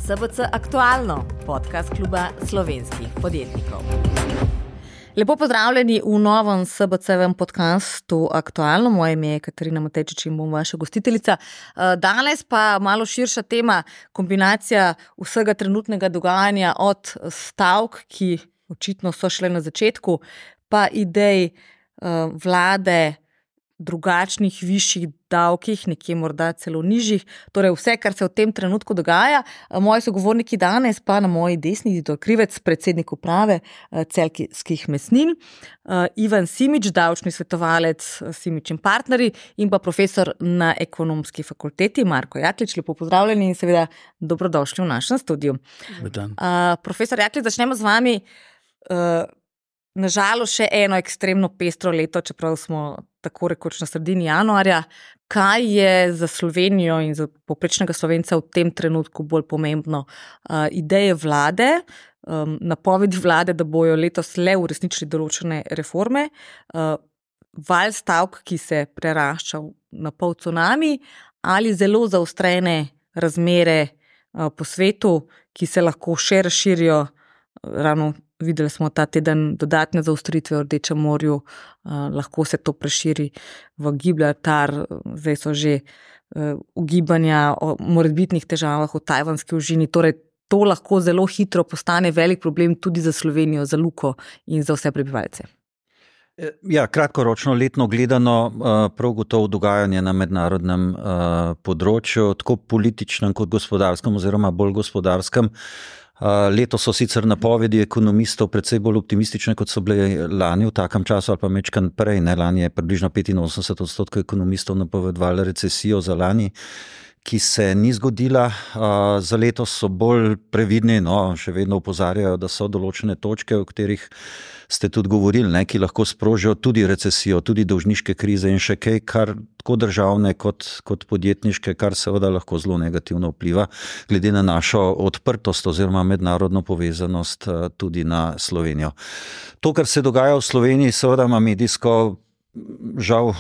SBC Aktualno, podcast kluba slovenskih podjetnikov. Lepo pozdravljeni v novem SBC-vem podcastu Aktualno. Moje ime je Katarina Matečič in bom vaša gostiteljica. Danes pa malo širša tema, kombinacija vsega trenutnega dogajanja od stavk, ki očitno so šle na začetku, pa idej vlade drugačnih, višjih davkih, nekje morda celo nižjih, torej vse, kar se v tem trenutku dogaja. Moji sogovorniki danes pa na moji desni Izidor Krivec, predsednik uprave Celjskih mesnin, Ivan Simič, davčni svetovalec Simič & partnerji in pa profesor na Ekonomski fakulteti Marko Jaklič. Lepo pozdravljeni in seveda dobrodošli v našem studiu. Profesor Jaklič, začnemo z vami. Nažalost še eno ekstremno pestro leto, čeprav smo tako rekoč na sredini januarja. Kaj je za Slovenijo in za povprečnega Slovenca v tem trenutku bolj pomembno? Ideje vlade, napovedi vlade, da bojo letos le uresničili določene reforme, val stavk, ki se prerašča na pol cunami, ali zelo zaostrene razmere po svetu, ki se lahko še razširijo. Ravno videli smo ta teden dodatne zaostritve v Rdečem morju, lahko se to preširi v Gibraltar, zdaj so že ugibanja o morebitnih težavah v tajvanski ožini, torej to lahko zelo hitro postane velik problem tudi za Slovenijo, za Luko in za vse prebivalce. Ja, kratkoročno letno gledano prav gotovo dogajanje na mednarodnem področju, tako političnem kot gospodarskem oziroma bolj gospodarskem. Letos so sicer napovedi ekonomistov precej bolj optimistične, kot so bile lani v takem času ali pa mečkan prej. Lani je približno 85% ekonomistov napovedovalo recesijo za lani, ki se ni zgodila. Za letos so bolj previdni, še vedno opozarjajo, da so določene točke, o katerih ste tudi govorili, ki lahko sprožijo tudi recesijo, tudi dolžniške krize in še kaj, kar tako državne kot podjetniške, kar seveda lahko zelo negativno vpliva, glede na našo odprtost oziroma mednarodno povezanost tudi na Slovenijo. To, kar se dogaja v Sloveniji, seveda ima medijsko žal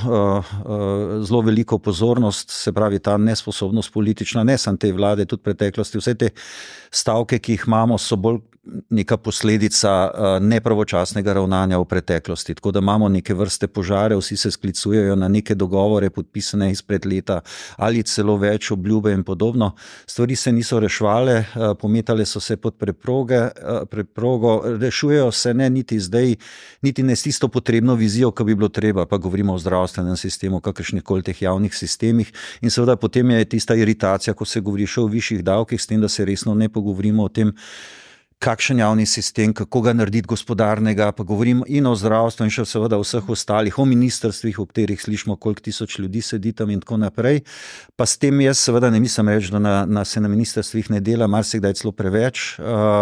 zelo veliko pozornost, se pravi ta nesposobnost politična, ne samo te vlade, tudi preteklosti, vse te stavke, ki jih imamo, so bolj neka posledica nepravočasnega ravnanja v preteklosti, tako da imamo neke vrste požare, vsi se sklicujejo na neke dogovore podpisane izpred leta ali celo več, obljube in podobno. Stvari se niso rešvale, pometale so se pod preprogo, rešujejo se ne niti zdaj, niti ne s tisto potrebno vizijo, ki bi bilo treba, pa govorimo o zdravstvenem sistemu, kakršnikoli teh javnih sistemih in seveda potem je tista iritacija, ko se govori še o višjih davkih, s tem, da se resno ne pogovorimo o tem, kakšen javni sistem, kako ga narediti gospodarnega, pa govorim in o zdravstvu in še seveda o vseh ostalih, o ministrstvih, ob katerih slišimo, koliko tisoč ljudi sedi tam in tako naprej. Pa s tem jaz seveda ne mislim reči, da se na ministrstvih ne dela, marsikdaj celo preveč,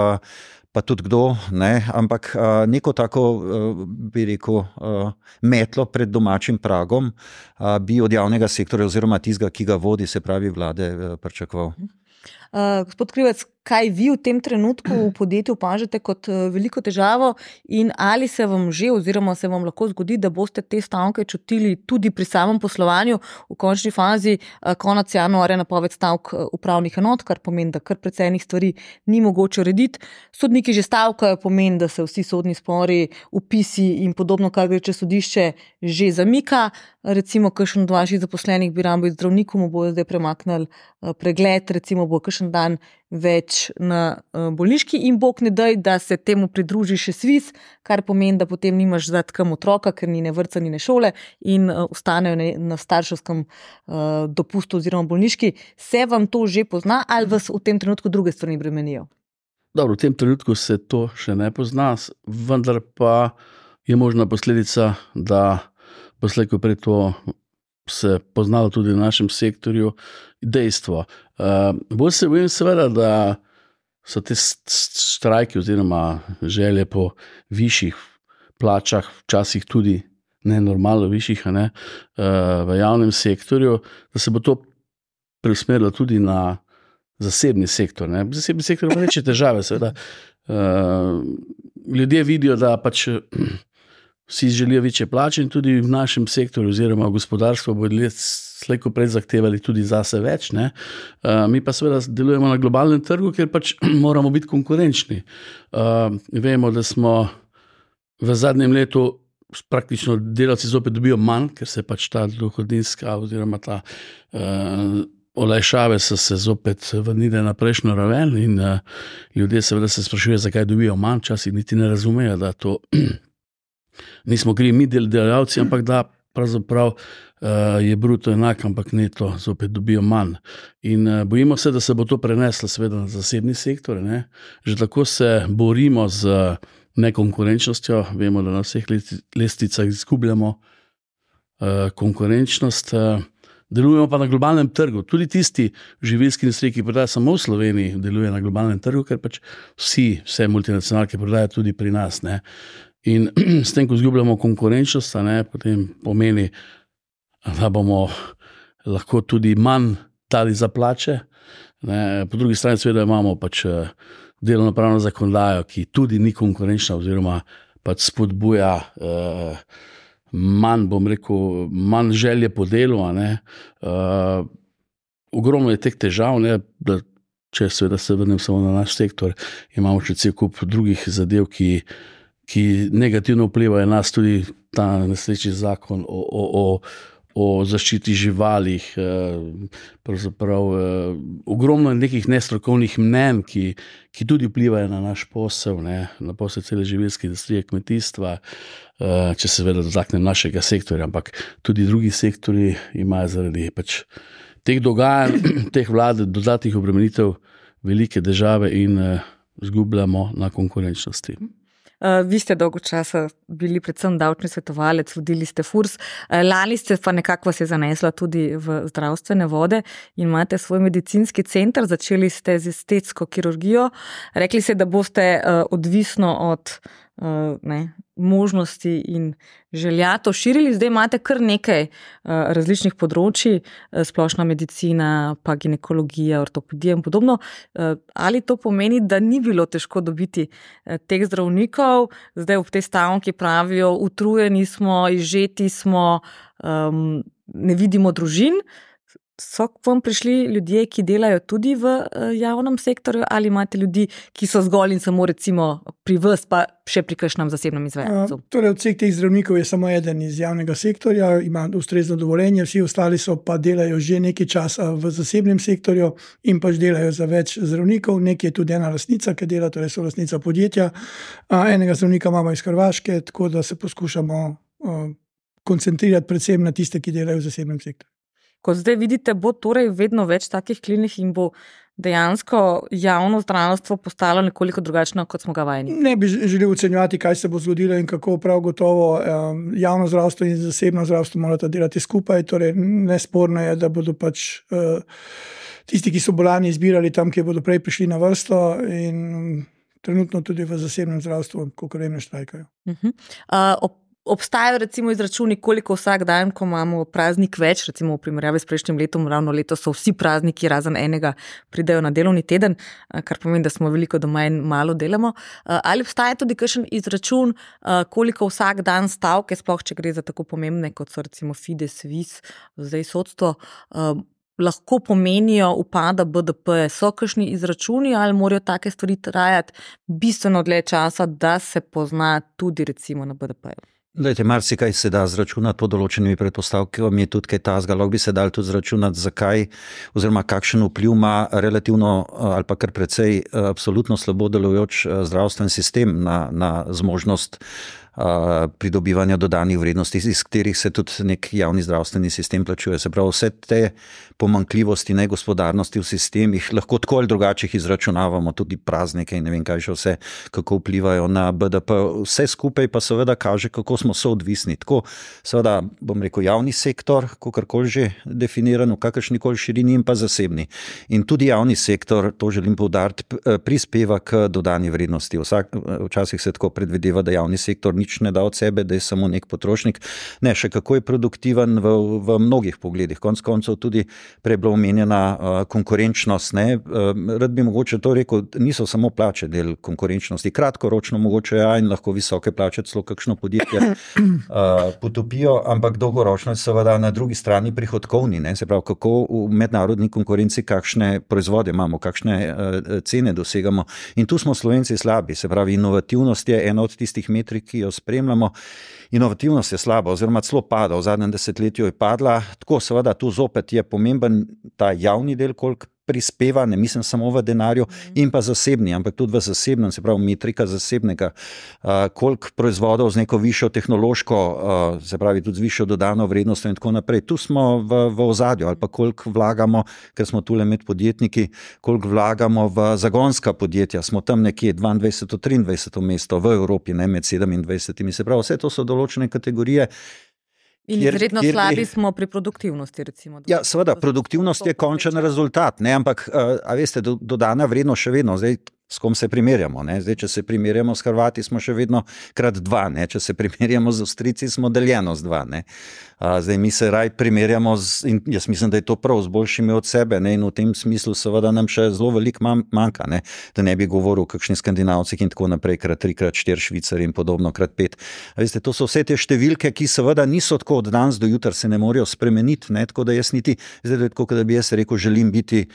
pa tudi kdo, ampak neko tako, bi rekel, metlo pred domačim pragom bi od javnega sektorja oziroma tistega, ki ga vodi, se pravi vlade, pričakoval. Gospod Krivec, kaj vi v tem trenutku v podjetju opažate kot veliko težavo in ali se vam že oziroma se vam lahko zgodi, da boste te stavke čutili tudi pri samem poslovanju v končni fazi? Konec januarja napoved stavk upravnih enot, kar pomeni, da kar precej enih stvari ni mogoče urediti. Sodniki že stavkajo, pomeni, da se vsi sodni spori, upisi in podobno, kar gre čez sodišče, že zamika. Recimo, kakšen od vaših zaposlenih bi rabo iz zdravniku, mu bojo zdaj premaknili pregled, recimo bo kakšen dan več na bolniški in bog ne daj, da se temu pridruži še SVIZ, kar pomeni, da potem nimaš zdaj kam otroka, ker ni ne vrtca, ni ne šole in ostanejo na starševskem dopustu oziroma bolniški. Se vam to že pozna ali vas v tem trenutku druge stvari bremenijo? Dobro, v tem trenutku se to še ne pozna, vendar pa je možna posledica, da poslej, ko prej to se poznalo tudi v našem sektorju, dejstvo. Bolj se bojim seveda, da so te štrajki oziroma želje po višjih plačah, včasih tudi nenormalno višjih, v javnem sektorju, da se bo to preusmerilo tudi na zasebni sektor. Zasebni sektor ima večje težave, seveda. Ljudje vidijo, da pač vsi želijo večje plače in tudi v našem sektorju oziroma v gospodarstvu bodo slejko prej zahtevali tudi zase več. Ne? Mi pa seveda delujemo na globalnem trgu, ker pač moramo biti konkurenčni. Vemo, da smo v zadnjem letu praktično delavci zopet dobijo manj, ker se pač ta dohodninska oziroma ta olajšave so se zopet vrnile na prejšnjo raven in ljudje seveda se sprašujejo, zakaj dobijo manj, včasih niti ne razumejo, da to nismo krivi mi delavci, ampak da pravzaprav je bruto enak, ampak neto zopet dobijo manj. In bojimo se, da se bo to preneslo seveda na zasebni sektor. Ne? Že tako se borimo z nekonkurenčnostjo, vemo, da na vseh lestvicah izgubljamo konkurenčnost. Delujemo pa na globalnem trgu. Tudi tisti živilski industriji, ki prodaja samo v Sloveniji, deluje na globalnem trgu, ker pač vse multinacionalke prodajajo tudi pri nas. Ne? In s tem, ko izgubljamo konkurenčnost, potem pomeni, da bomo lahko tudi manj dali za plače. Ne? Po drugi strani seveda imamo pač delovnopravno zakonodajo, ki tudi ni konkurenčna oziroma pač spodbuja manj želje po delu. Ogromno je teh težav, da če seveda se vrnem samo na naš sektor, imamo še cel kup drugih zadev, ki negativno vplivajo na nas, tudi ta nesrečni zakon o zaščiti živalih, pravzaprav ogromno nekih nestrokovnih mnenj, ki tudi vplivajo na naš posel, na posel cele živilske industrije, kmetijstva, če se seveda dotaknem našega sektorja, ampak tudi drugi sektorji imajo zaradi pač teh dogajanj, teh vlad, dodatnih obremenitev velike težave in izgubljamo na konkurenčnosti. Vi ste dolgo časa bili predvsem davčni svetovalec, vodili ste FURS, lani ste pa nekako vas je zanesla tudi v zdravstvene vode in imate svoj medicinski center, začeli ste z estetsko kirurgijo, rekli ste, da boste odvisno od možnosti in želja to širili, zdaj imate kar nekaj različnih področji, splošna medicina, pa ginekologija, ortopedija in podobno. Ali to pomeni, da ni bilo težko dobiti teh zdravnikov, zdaj ob tej stavki pravijo, utrujeni smo, izžeti smo, ne vidimo družin? So k vam prišli ljudje, ki delajo tudi v javnem sektorju, ali imate ljudi, ki so zgolj in samo recimo pri vas, pa še pri kakšnem zasebnem izvajalcu? Torej, od vseh teh zdravnikov je samo eden iz javnega sektorja, ima ustrezno dovoljenje, vsi ostali so pa delajo že nekaj časa v zasebnem sektorju in pač delajo za več zdravnikov. Nekaj je tudi ena lastnica, ki dela, torej so lastnica podjetja. Enega zdravnika imamo iz Hrvaške, tako da se poskušamo koncentrirati predvsem na tiste, ki delajo v zasebnem sektorju. Kot zdaj vidite, bo torej vedno več takih klinik in bo dejansko javno zdravstvo postalo nekoliko drugačno, kot smo ga vajeni. Ne bi želel ocenjevati, kaj se bo zgodilo in kako. Prav gotovo javno zdravstvo in zasebno zdravstvo morata delati skupaj. Torej, nesporno je, da bodo pač tisti, ki so bolani, izbirali tam, kjer bodo prej prišli na vrsto, in trenutno tudi v zasebnem zdravstvu, kolikor vem, ne štrajkajo. Obstajajo recimo izračuni, koliko vsak dan, ko imamo praznik več, recimo v primerjavi s prejšnjim letom, ravno letos so vsi prazniki razen enega pridejo na delovni teden, kar pomeni, da smo veliko doma in malo delamo. Ali obstaja tudi kakšen izračun, koliko vsak dan stavke, sploh če gre za tako pomembne, kot so recimo Fides, Vis, zdaj sodstvo, lahko pomenijo upada BDP? So kakšni izračuni ali morajo take stvari trajati bistveno dlje časa, da se pozna tudi recimo na BDP-ju? Glejte, marsikaj se da zračunati pod določenimi predpostavkami, je tudi kaj tazga, lahko bi se dal tudi zračunati, zakaj oziroma kakšen vpliv ima relativno ali pa kar precej absolutno slabo delujoč zdravstven sistem na zmožnost pridobivanja dodanih vrednosti, iz katerih se tudi nek javni zdravstveni sistem plačuje. Se pravi, vse te pomanjkljivosti, negospodarnosti v sistemih lahko tako ali drugače izračunavamo, tudi praznike in ne vem kaj še vse, kako vplivajo na BDP. Vse skupaj pa seveda kaže, kako smo soodvisni. Tako seveda, bom rekel, javni sektor, kakorkoli že definiran, v kakršnikoli širini, in pa zasebni. In tudi javni sektor, to želim poudariti, prispeva k dodani vrednosti. Včasih se tako predvideva, da javni sektor nič ne da od sebe, da je samo nek potrošnik. Ne, še kako je produktiven v mnogih pogledih. Konec koncev tudi prej bila omenjena konkurenčnost. Ne. Rad bi mogoče to rekel, niso samo plače del konkurenčnosti. Kratkoročno mogoče in lahko visoke plače celo kakšno podjetje potopijo, ampak dolgoročno je seveda na drugi strani prihodkovni. Ne. Se pravi, kako v mednarodni konkurenci, kakšne proizvode imamo, kakšne cene dosegamo. In tu smo Slovenci slabi. Se pravi, inovativnost je ena od tistih metrik, ki jo spremljamo. Inovativnost je slaba oziroma celo pada. V zadnjem desetletju je padla. Tako seveda tu zopet je pomemben ta javni del, koliko prispeva, ne mislim samo v denarju, in pa zasebni, ampak tudi v zasebnem, se pravi metrika zasebnega, koliko proizvodov z neko višjo tehnološko, se pravi tudi z višjo dodano vrednostjo in tako naprej. Tu smo v ozadju, ali pa koliko vlagamo, ker smo tule med podjetniki, koliko vlagamo v zagonska podjetja, smo tam nekje 22. 23. mesto v Evropi, ne med 27. Se pravi, vse to so določene kategorije. In izredno slabi smo pri produktivnosti, recimo. Ja, seveda, produktivnost je končen rezultat, ne, ampak, a veste, dodana vrednost še vedno, zdaj, s kom se primerjamo, ne, zdaj, če se primerjamo s Hrvati, smo še vedno krat 2, ne, če se primerjamo z Avstrijci, smo deljeno z 2, ne. Zdaj, mi se raj primerjamo in jaz mislim, da je to prav z boljšimi od sebe, ne, in v tem smislu seveda nam še zelo veliko manjka, ne, da ne bi govoril o kakšnih Skandinavcih in tako naprej, krat 3, krat 4 Švicari in podobno, krat 5. Veste, to so vse te številke, ki seveda niso tako od danes do jutra, se ne morejo spremeniti, ne, tako da jaz niti, zdaj tako, da bi jaz rekel, želim biti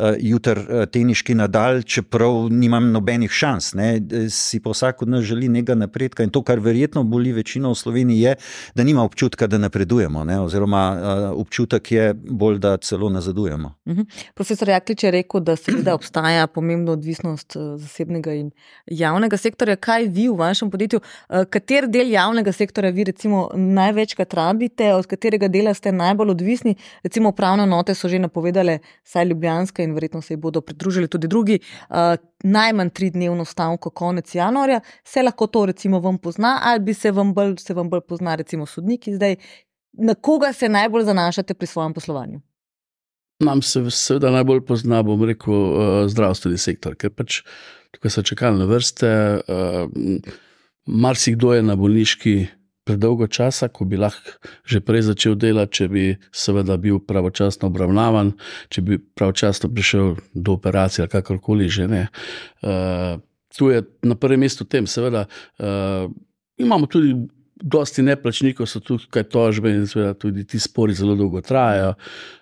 jutr teniški Nadal, čeprav nimam nobenih šans, ne, si pa vsak od nas želi nekega napredka in to, kar verjetno boli večino v Sloveniji, je, da nima občutka, da napredujemo, ne, oziroma občutek je bolj, da celo nazadujemo. Profesor Jaklič je rekel, da seveda obstaja pomembna odvisnost zasebnega in javnega sektorja. Kaj vi v vašem podjetju, kater del javnega sektorja vi recimo največkrat rabite, od katerega dela ste najbolj odvisni? Recimo upravne enote so že napovedale, saj ljubljanska in verjetno se ji bodo pridružili tudi drugi, najmanj 3-dnevno stavko konec januarja. Se lahko to recimo vam pozna ali se vam bolj pozna recimo sodniki zdaj? Na koga se najbolj zanašate pri svojem poslovanju? Nam se seveda najbolj pozna, bom rekel, zdravstveni sektor, ker pač tukaj so čakalne vrste, marsikdo je na bolniški predolgo časa, ko bi lahko že prej začel delati, če bi seveda bil pravočasno obravnavan, če bi pravočasno prišel do operacije ali kakorkoli že ne. Tu je na prvem mestu tem, seveda imamo tudi dosti neplačnikov, so tukaj tožbe in seveda tudi ti spori zelo dolgo trajajo.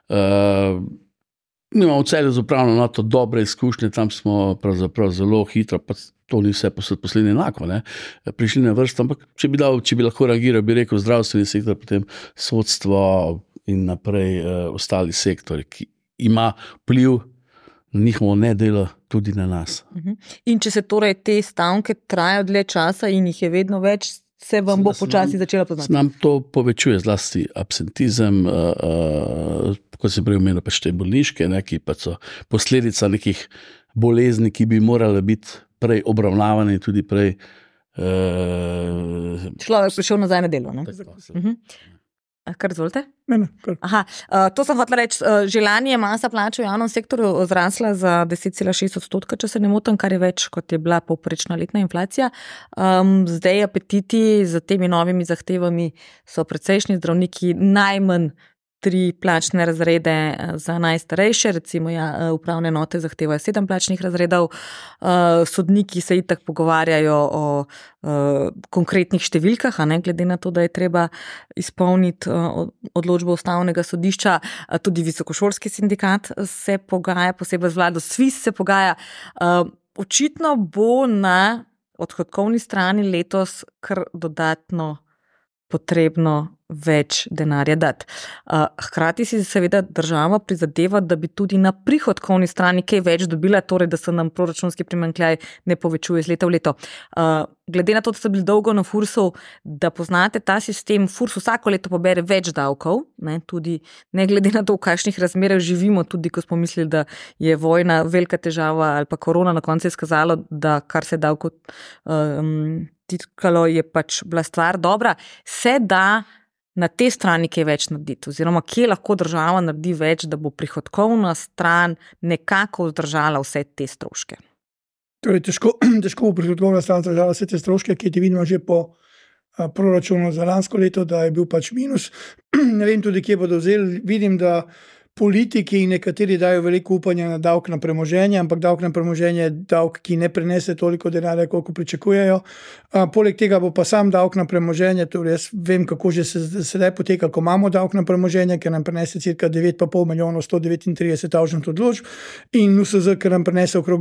Mi imamo v Celju z upravno enoto dobre izkušnje, tam smo pravzaprav zelo hitro, pa to ni vse poslednje enako, ne, prišli na vrsto, ampak če bi lahko reagiral, bi rekel zdravstveni sektor, potem sodstvo in naprej ostali sektori, ki ima vpliv na njihovo nedelo tudi na nas. In če se torej te stavke trajajo dlje časa in jih je vedno več, se vam bo počasi začela poznati? Nam to povečuje zlasti absentizem, kot se prej omenil, pač te bolniške, ne, ki pa so posledica nekih bolezni, ki bi morale biti prej obravnavane in tudi prej človek prišel nazaj na delo, ne? Kar izvolite? Aha, to sem hotela reči, že lani je masa plač v javnem sektorju zrasla za 10,6%, če se ne motim, kar je več, kot je bila povprečna letna inflacija. Zdaj apetiti za temi novimi zahtevami so precejšnji, zdravniki najmanj 3 plačne razrede za najstarejše, recimo upravne enote zahtevajo 7 plačnih razredov, sodniki se itak pogovarjajo o konkretnih številkah, a ne, glede na to, da je treba izpolniti odločbo Ustavnega sodišča, tudi visokošolski sindikat se pogaja, posebej z vlado, SVIZ se pogaja. Očitno bo na odhodkovni strani letos kar dodatno potrebno več denarja dati. Hkrati si seveda država prizadeva, da bi tudi na prihodkovni strani kaj več dobila, torej da se nam proračunski primanjkljaj ne povečuje iz leta v leto. Glede na to, da ste bili dolgo na Fursu, da poznate ta sistem, Furs vsako leto pobere več davkov, ne, tudi ne glede na to, v kakšnih razmerah živimo, tudi ko smo mislili, da je vojna velika težava ali pa korona, na koncu je skazalo, da kar se davkov tikalo, je pač bila stvar dobra. Se da na te strani kaj več narediti, oziroma kje lahko država naredi več, da bo prihodkovna stran nekako vzdržala vse te stroške? Torej, težko bo prihodkovna stran vzdržala vse te stroške, ki ti vidimo že po proračunu za lansko leto, da je bil pač minus. Ne vem tudi, kje bodo vzeli. Vidim, da politiki in nekateri dajo veliko upanja na davek na premoženje, ampak davek na premoženje je davek, ki ne prenese toliko denarja, koliko pričakujejo. Poleg tega bo pa sam davek na premoženje, torej jaz vem, kako že sedaj poteka, ko imamo davek na premoženje, ker nam prenese cirka 9,5 milijonov 139,000 odločb in NUSZ, ker nam prenese okrog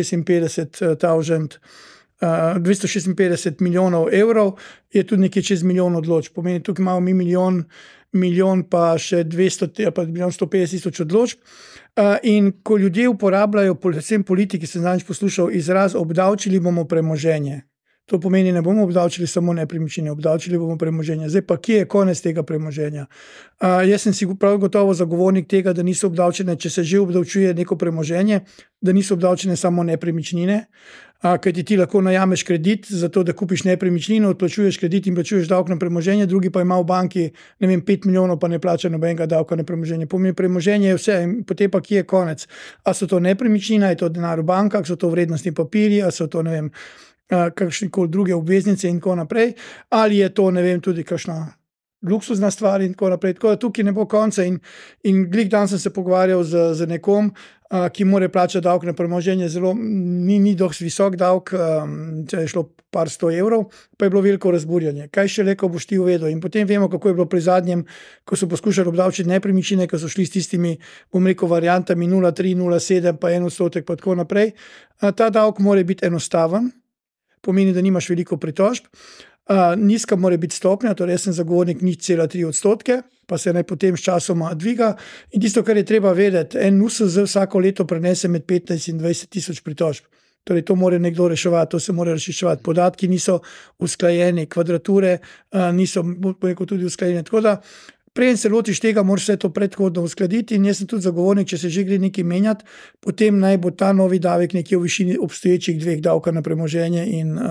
256 milijonov evrov, je tudi nekaj čez milijon odločb. Pomeni, tukaj imamo mi milijon pa še 200, pa milijon 150 tisoč odločb. In ko ljudje uporabljajo, predvsem politiki, sem zadnjič poslušal izraz, obdavčili bomo premoženje. To pomeni, ne bomo obdavčili samo nepremičnine, obdavčili bomo premoženje. Zdaj pa, kje je konec tega premoženja? Jaz sem si prav gotovo zagovornik tega, da niso obdavčene, če se že obdavčuje neko premoženje, da niso obdavčene samo nepremičnine, kajti ti lahko najameš kredit, zato da kupiš nepremičnino, odplačuješ kredit in plačuješ davek na premoženje, drugi pa ima v banki, 5 milijonov, pa ne plača nobenega davka na premoženje. Pomeni, premoženje je vse, in potem pa kje je konec? A so to nepremičnina, je to denar v bankah, so to vrednostni papirji, a so to, ne vem, kakšnikoli druge obveznice in tako naprej, ali je to, ne vem, tudi kakšna luksuzna stvar in tako naprej. Tako da tukaj ne bo konca in glih dan sem se pogovarjal z nekom, ki mora plačati davek na premoženje, zelo ni dosti visok davek, če je šlo par 100 evrov, pa je bilo veliko razburjanje. Kaj še le, ko boš ti uvedel? In potem vemo, kako je bilo pri zadnjem, ko so poskušali obdavčiti nepremičnine, ko so šli s tistimi, variantami 0,3, 0,7, pa 1%, pa tako naprej. Ta davek mora biti enostaven, pomeni, da nimaš veliko pritožb. Nizka mora biti stopnja, torej jaz sem zagovornik 0,3%, pa se naj potem s časoma dviga. In tisto, kar je treba vedeti, en NUSZ vsako leto prenese med 15 in 20 tisoč pritožb. Torej to mora nekdo reševati, to se mora razčiščevati. Podatki niso usklajeni, kvadrature niso tudi usklajene. Tako da preden se lotiš tega, moraš vse to predhodno uskladiti in jaz sem tudi zagovornik, če se že gre nekaj menjati, potem naj bo ta novi davek nekje v višini obstoječih 2 davka na premoženje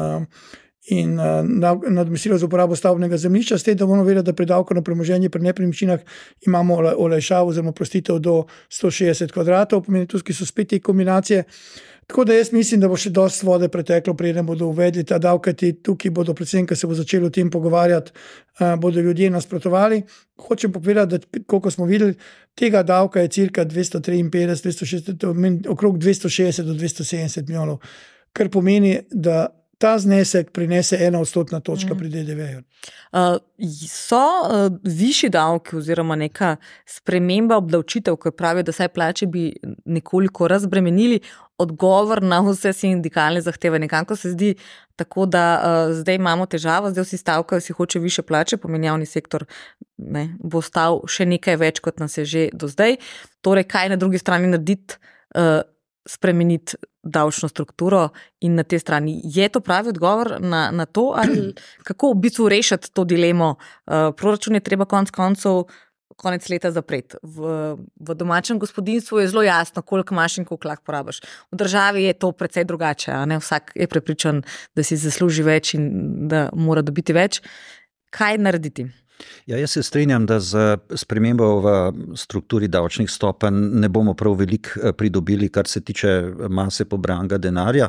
in nadomestilo za uporabo stavbnega zemljišča, s tem, da bomo vedeli, da pri davku na premoženje pri nepremičninah imamo olajšavo oziroma prostitev do 160 kvadratov, pomeni tukaj so spet te kombinacije. Tako da jaz mislim, da bo še dosti vode preteklo, preden bodo uvedli ta davek, kajti tukaj bodo predvsem, ko se bo začelo o tem pogovarjati, bodo ljudje nasprotovali. Hočem povedati, da koliko smo videli, tega davka je cirka 253, okrog 260 do 270 milijonov, kar pomeni, da ta znesek prinese 1% točka pri DDV-ju. So višji davki oziroma neka sprememba obdavčitev, ko pravijo, da saj plače bi nekoliko razbremenili, odgovor na vse sindikalne zahteve. Nekako se zdi tako, da zdaj imamo težavo, zdaj vsi stavkajo, si hoče više plače, pomeni javni sektor bo stal še nekaj več, kot nas je že do zdaj. Torej, kaj na drugi strani narediti, spremeniti davčno strukturo in na te strani. Je to pravi odgovor na to, ali kako v bistvu rešiti to dilemo? Proračun je treba konec leta zapreti. V domačem gospodinjstvu je zelo jasno, koliko imaš in koliko lahko porabiš. V državi je to precej drugače, a ne? Vsak je prepričan, da si zasluži več in da mora dobiti več. Kaj narediti? Ja, jaz se strinjam, da z spremembo v strukturi davčnih stopenj ne bomo prav veliko pridobili, kar se tiče mase pobranega denarja.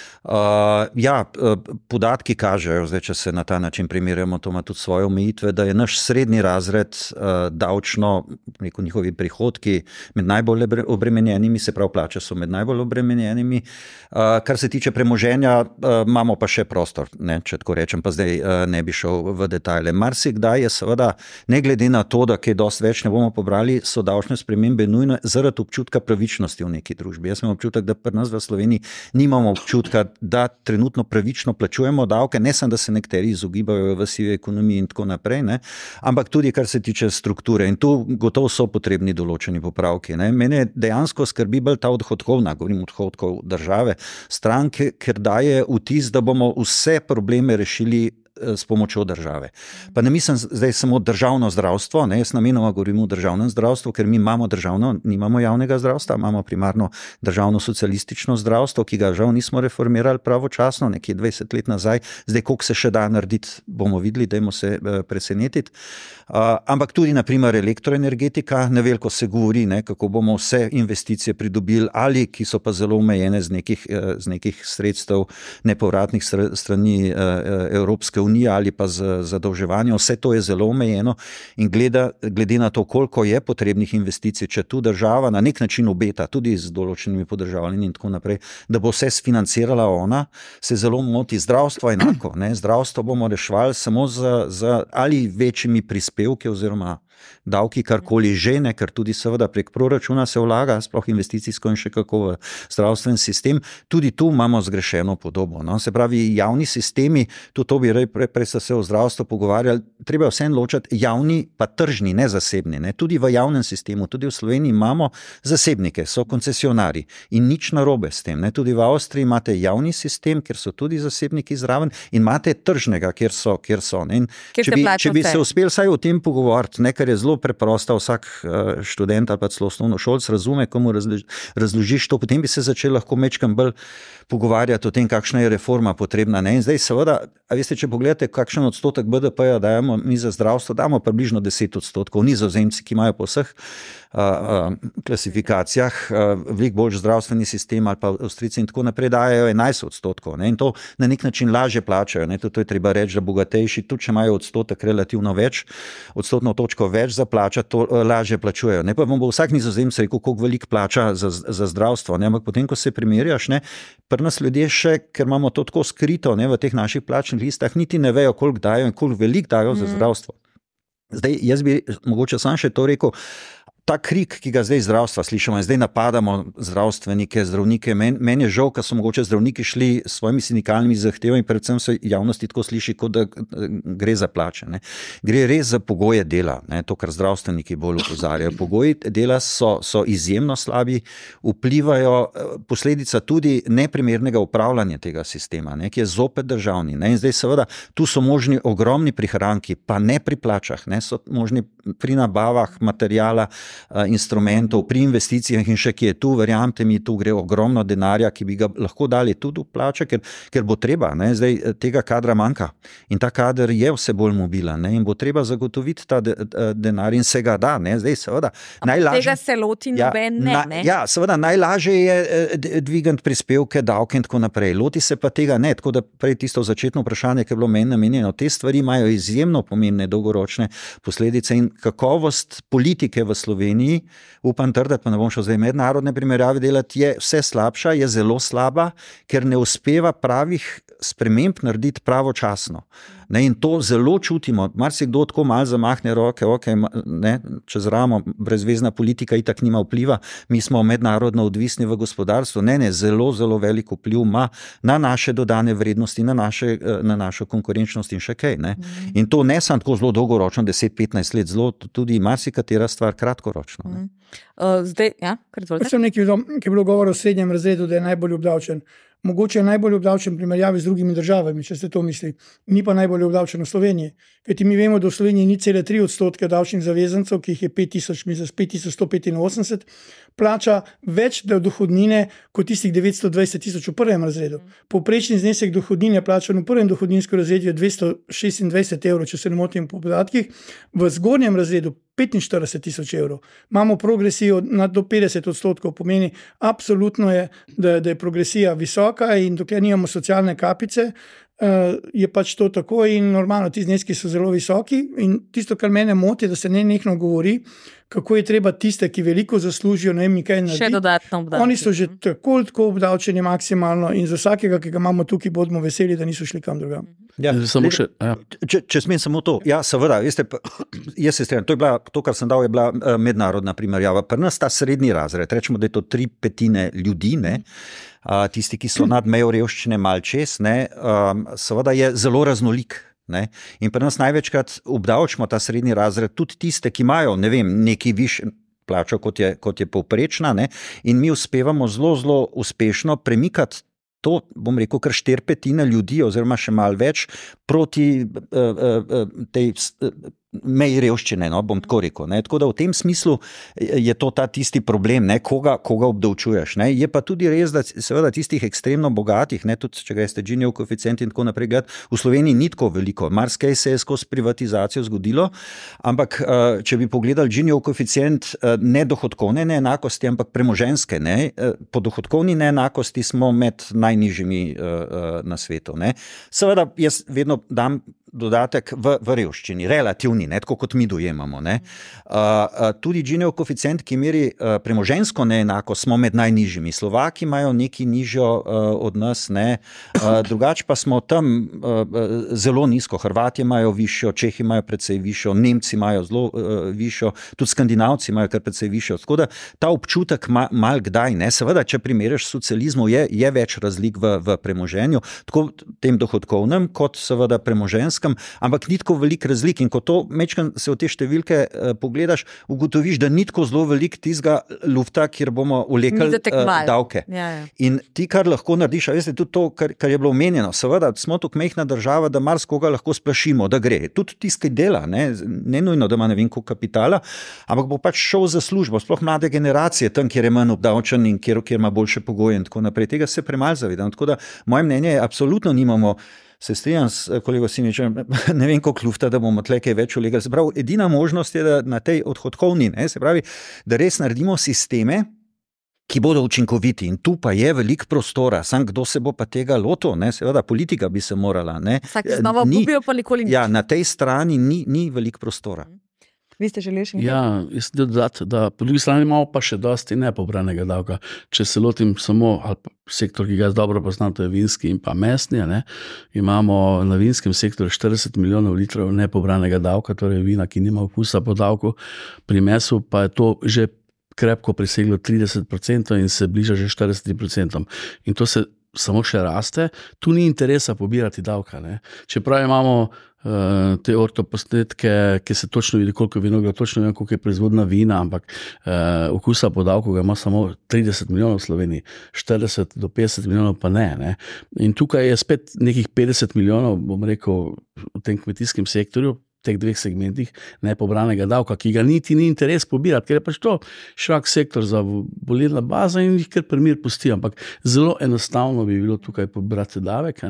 Podatki kažejo, zdaj, če se na ta način primerjamo, to ima tudi svoje omejitve, da je naš srednji razred davčno, njihovi prihodki med najbolj obremenjenimi, se pravi plače so med najbolj obremenjenimi. Kar se tiče premoženja, imamo pa še prostor, če tako rečem, pa zdaj ne bi šel v detajle. Marsikdaj je seveda, ne glede na to, da kaj dosti več ne bomo pobrali, so davčne spremembe nujne zaradi občutka pravičnosti v neki družbi. Jaz imam občutek, da pri nas v Sloveniji nimamo občutka, da trenutno pravično plačujemo davke, ne samo, da se nekateri izogibajo v sivi ekonomiji in tako naprej, ampak tudi kar se tiče strukture. In tu gotovo so potrebni določeni popravki. Mene dejansko skrbi bolj ta odhodkovna, govorim odhodkov države, stranke, ker daje vtis, da bomo vse probleme rešili s pomočjo države. Pa ne mislim zdaj samo državno zdravstvo, jaz namenoma govorim o državnem zdravstvu, ker mi imamo državno, nimamo javnega zdravstva, imamo primarno državno socialistično zdravstvo, ki ga žal nismo reformirali pravočasno, nekje 20 let nazaj, zdaj koliko se še da narediti, bomo videli, dajmo se presenetiti. Ampak tudi naprimer elektroenergetika, neveliko se govori, kako bomo vse investicije pridobili ali, ki so pa zelo omejene z nekih sredstev nepovratnih strani Evropske unije, unije ali pa z zadolževanjem, vse to je zelo omejeno in glede na to, koliko je potrebnih investicij, če tu država na nek način obeta, tudi z določenimi podržavljenji in tako naprej, da bo vse sfinancirala ona, se zelo moti. Zdravstvo enako, ne? Zdravstvo bomo reševali samo z ali večjimi prispevki oziroma davki, karkoli že, ne, ker tudi seveda prek proračuna se vlaga, sploh investicijsko in še kako v zdravstven sistem. Tudi tu imamo zgrešeno podobo. No? Se pravi, javni sistemi, tudi to bi prej se o zdravstvu pogovarjali, treba vseeno ločati javni pa tržni, ne zasebni. Ne? Tudi v javnem sistemu, tudi v Sloveniji imamo zasebnike, so koncesionari in nič narobe s tem. Ne? Tudi v Avstriji imate javni sistem, kjer so tudi zasebniki zraven in imate tržnega, kjer so. Ne? Če bi se uspeli vsaj o tem pogovoriti, ne, ker je zelo preprosto, vsak študent ali pa celo osnovnošolec razume, komu razložiš to, potem bi se začel lahko mečkam bolj pogovarjati o tem, kakšna je reforma potrebna. Ne? In zdaj seveda, a veste, če pogledate, kakšen odstotek BDP-ja dajemo mi za zdravstvo, damo približno 10%. Nizozemci, ki imajo po vseh klasifikacijah veliko bolj zdravstveni sistem ali pa Avstrijci in tako naprej dajo 11%. Ne? In to na nek način lažje plačajo. Ne? To je treba reči, da bogatejši, tudi če imajo odstotek relativno več, odstotno točko več za plačati, to lažje plačujejo. Ne? Pa vam bo vsak Nizozemec rekel, koliko veliko plača za zdravstvo. Ne? Ampak potem, ko se primerjaš, ne, pri nas ljudje še, ker imamo to tako skrito, ne, v teh naših plačnih listah, niti ne vejo, koliko dajo in koliko veliko dajo za zdravstvo. Zdaj, jaz bi mogoče sam še to rekel, ta krik, ki ga zdaj zdravstva slišamo in zdaj napadamo zdravstvenike, zdravnike, meni je žal, ker so mogoče zdravniki šli s svojimi sindikalnimi zahtevami, predvsem se javnosti tako sliši, kot da gre za plače. Ne. Gre res za pogoje dela, ne, to, kar zdravstveniki bolj opozarjajo. Pogoji dela so izjemno slabi, vplivajo posledica tudi neprimernega upravljanja tega sistema, ne, ki je zopet državni. Ne. In zdaj seveda, tu so možni ogromni prihranki, pa ne pri plačah, ne, so možni pri nabavah materijala, instrumentov, pri investicijah in še ki je tu, verjamte mi, tu gre ogromno denarja, ki bi ga lahko dali tudi v plače, ker bo treba, ne, zdaj tega kadra manjka in ta kader je vse bolj mobilen, ne, in bo treba zagotoviti ta denar in se ga da, ne, zdaj seveda najlažje. Tega se loti noben ne. Ja, seveda najlažje je dvigati prispevke, davke in tako naprej, loti se pa tega ne, tako da prej tisto začetno vprašanje, ki je bilo meni namenjeno, te stvari imajo izjemno pomembne dolgoročne posledice in kakovost politike v Sloveniji, upam trditi, pa ne bom šel zdaj mednarodne primerjave delati, je vse slabša, je zelo slaba, ker ne uspeva pravih sprememb narediti pravočasno. Ne, in to zelo čutimo. Marsikdo tako malo zamahne roke, ne, čez ramo, brezvezna politika itak nima vpliva, mi smo mednarodno odvisni v gospodarstvu. Ne, zelo, zelo velik vpliv ima na naše dodane vrednosti, na našo konkurenčnost in še kaj. Ne. In to ne samo tako zelo dolgoročno, 10-15 let, zelo tudi marsikatera stvar kratkoročno. Ne. Zdaj, ja, kar izvolite. Sem nekaj, ki je bilo govor o srednjem razredu, da je najbolj obdavčen. Mogoče je najbolj obdavčen v primerjavi z drugimi državami, če ste to misli. Ni pa najbolj obdavčen v Sloveniji. Kajti mi vemo, da v Sloveniji ni 0,3% davčnih zavezancev, ki jih je 5185, plača več dohodnine kot tistih 920 000 v prvem razredu. Povprečni znesek dohodnine plačan v prvem dohodninskem razredu je 226 evrov, če se ne motim po podatkih, v zgornjem razredu 45 000 evrov. Imamo progresijo do 50%, pomeni absolutno je, da je progresija visoka in dokler nimamo socialne kapice, je pač to tako in normalno, ti zneski so zelo visoki in tisto, kar mene moti, da se nenehno govori, kako je treba tiste, ki veliko zaslužijo, ne vem, kaj narediti. Še dodatno obdavčeni. Oni so že tako obdavčeni maksimalno in za vsakega, ki ga imamo tukaj, bodimo veseli, da niso šli kam drugam. Ja, če smem samo to, ja, seveda, veste, jaz se strinjam, to, kar sem dal, je bila mednarodna primerjava. Pri nas ta srednji razred, rečemo, da je to 3/5 ljudi, ne, tisti, ki so nad mejo revščine mal čez, ne, seveda je zelo raznolik. Ne? In pri nas največkrat obdavčimo ta srednji razred, tudi tiste, ki imajo, ne vem, neki višji plačo, kot je povprečna, ne? In mi uspevamo zelo, zelo uspešno premikati to, bom rekel, kar 4/5 ljudi, oziroma še malo več, proti tej meji revščine, no, bom tako rekel. Ne. Tako da v tem smislu je to ta tisti problem, ne, koga obdavčuješ. Ne. Je pa tudi res, da seveda tistih ekstremno bogatih, ne, tudi če greste Ginijev koeficient in tako naprej gledati, v Sloveniji ni tako veliko. Marsikaj se je skozi privatizacijo zgodilo, ampak če bi pogledali Ginijev koeficient ne dohodkovne neenakosti, ampak premoženjske, ne, po dohodkovni neenakosti smo med najnižjimi na svetu. Ne. Seveda jaz vedno dam dodatek v revščini, relativni, ne, tako kot mi dojemamo. Ne. Tudi Ginijev koeficient, ki meri premoženjsko neenako, smo med najnižjimi. Slovaki imajo nekaj nižjo od nas, ne. Drugače pa smo tam zelo nizko. Hrvati imajo višjo, Čehi imajo precej višjo, Nemci imajo zelo višjo, tudi Skandinavci imajo kar precej višjo. Tako da ta občutek mal kdaj, ne. Seveda, če primerjaš socializmu, je več razlik v premoženju, tako tem dohodkovnem, kot seveda premoženskem, ampak ni tako veliko razlik in ko to mečkam se v te številke pogledaš, ugotoviš, da ni tako zelo veliko tistega lufta, kjer bomo vlekali davke. Ja. In ti, kar lahko narediš, a veste, tudi to, kar je bilo omenjeno, seveda smo tako majhna država, da marsikoga lahko splašimo, da gre. Tudi tiskaj dela, ne nujno, da ima ne vem koliko kapitala, ampak bo pač šel za službo, sploh mlade generacije, tam, kjer je manj obdavčen in kjer ima boljše pogoje in tako naprej. Tega se premalo zavedam. Tako da moje mnenje je, absolutno nimamo. Se strinjam s kolego Simičem, ne vem, koliko lufta, da bomo tle kaj več ulegali. Se pravi, edina možnost je, da na tej odhodkovni, ne, se pravi, da res naredimo sisteme, ki bodo učinkoviti in tu pa je veliko prostora. Sam kdo se bo pa tega lotil, ne, seveda politika bi se morala, ne. Vsak znova obljubijo, pa nikoli nič. Ja, na tej strani ni veliko prostora. Vi ste želeli še nekaj? Ja, jaz sem dodati, da po drugi strani imamo pa še dosti nepobranega davka. Če se lotim samo, ali sektor, ki ga jaz dobro poznam, to je vinski in pa mesni, ne, imamo na vinskem sektorju 40 milijonov litrov nepobranega davka, torej vina, ki nima okusa po davku, pri mesu pa je to že krepko preseglo 30% in se bliža že 40%. In to se samo še raste, tu ni interesa pobirati davka. Ne. Čeprav imamo te ortoposnetke, ki se točno vidi, koliko je vinograd, točno vem, koliko je proizvodna vina, ampak okusa po davku ga ima samo 30 milijonov v Sloveniji, 40 do 50 milijonov pa ne. In tukaj je spet nekih 50 milijonov, bom rekel, v tem kmetijskem sektorju, teh dveh segmentih nepobranega davka, ki ga niti ni interes pobirati, ker je pač to širok sektor za volilna baza in jih kar primir pusti, ampak zelo enostavno bi bilo tukaj pobrati davek.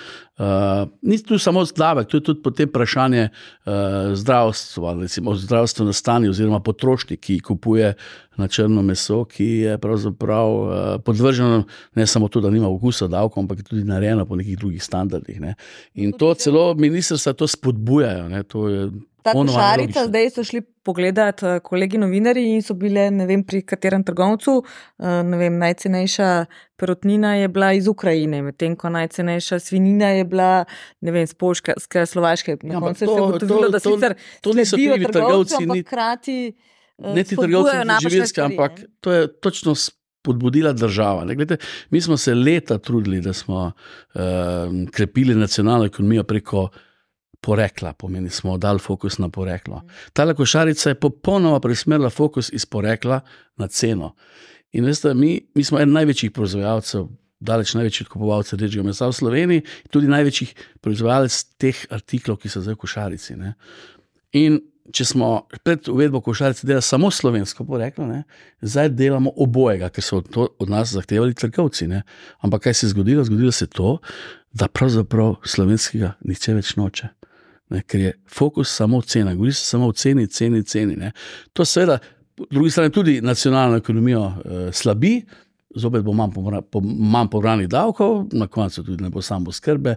Ni tu samo davek, to je tudi potem vprašanje zdravstva, recimo zdravstveno stanje oziroma potrošnik, ki kupuje na črno meso, ki je pravzaprav podvrženo ne samo to, da nima okusa davkov, ampak je tudi narejeno po nekih drugih standardih. Ne. In to celo ministrstva to spodbujajo. Ne. To je ta košarica, zdaj so šli pogledati kolegi novinarji in so bile, ne vem pri katerem trgovcu, ne vem, najcenejša perutnina je bila iz Ukrajine, medtem ko najcenejša svinjina je bila, ne vem, z Poljske, Slovaške. Na koncu se je ugotovilo, da sicer sledijo trgovci, ampak hkrati ne ti trgovci živilske, ampak to je točno spodbudila država. Ne, gledajte, mi smo se leta trudili, da smo krepili nacionalno ekonomijo preko porekla, pomeni smo dali fokus na poreklo. Tale košarica je popolnoma presmerila fokus iz porekla na ceno. In veste, mi smo eden največjih proizvajalcev, daleč največjih kupovalcev rdečega mesa v Sloveniji, tudi največjih proizvajalcev teh artiklov, ki so zdaj v košarici. Ne. In če smo pred uvedbo košarice delali samo slovensko poreklo, ne, zdaj delamo obojega, ker so to od nas zahtevali trgovci. Ne. Ampak kaj se je zgodilo? Zgodilo se to, da pravzaprav slovenskega nihče več noče. Ne, ker je fokus samo cena, govori se samo o ceni. Ne. To seveda, po drugi strani tudi nacionalno ekonomijo slabi, zopet bo manj pobranih davkov, na koncu tudi ne bo samoskrbe.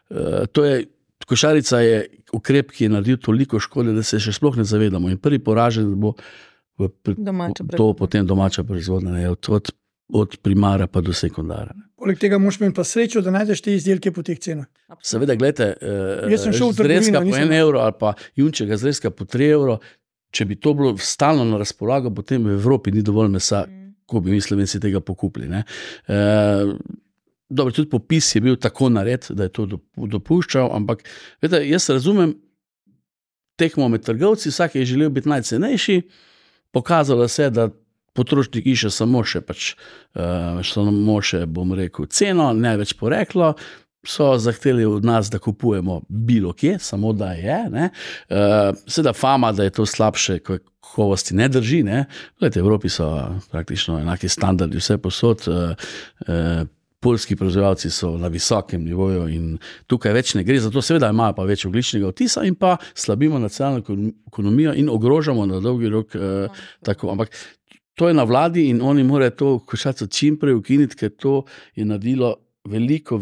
Košarica je ukrep, ki je naredil toliko škode, da se še sploh ne zavedamo. In prvi poražen bo to potem domača proizvodnja, od primara pa do sekundara. Poleg tega moraš imeti pa srečo, da najdeš te izdelke po teh cenah. Seveda, gledajte, zrezka po 1 evro ali pa junčega zrezka po 3 evro, če bi to bilo stalno na razpolago, potem v Evropi ni dovolj mesa, ko bi mi Slovenci tega pokupili. Ne. Dobro, tudi popis je bil tako nared, da je to dopuščal, ampak vedete, jaz razumem tekmo med trgovci, vsak je želel biti najcenejši, pokazalo se, da potrošnik išče samo še, bom rekel, ceno, ne več poreklo, so zahteli od nas, da kupujemo bilo kje, samo da je. Seveda fama, da je to slabše, kakovosti ne drži. Ne. Glede, v Evropi so praktično enaki standardi, vse posod, poljski proizvajalci so na visokem nivoju in tukaj več ne gre, zato seveda imajo pa več ogljičnega odtisa in pa slabimo nacionalno ekonomijo in ogrožamo na dolgi rok tako. Ampak to je na vladi in oni morajo to košarico čim prej ukiniti, ker to je naredilo veliko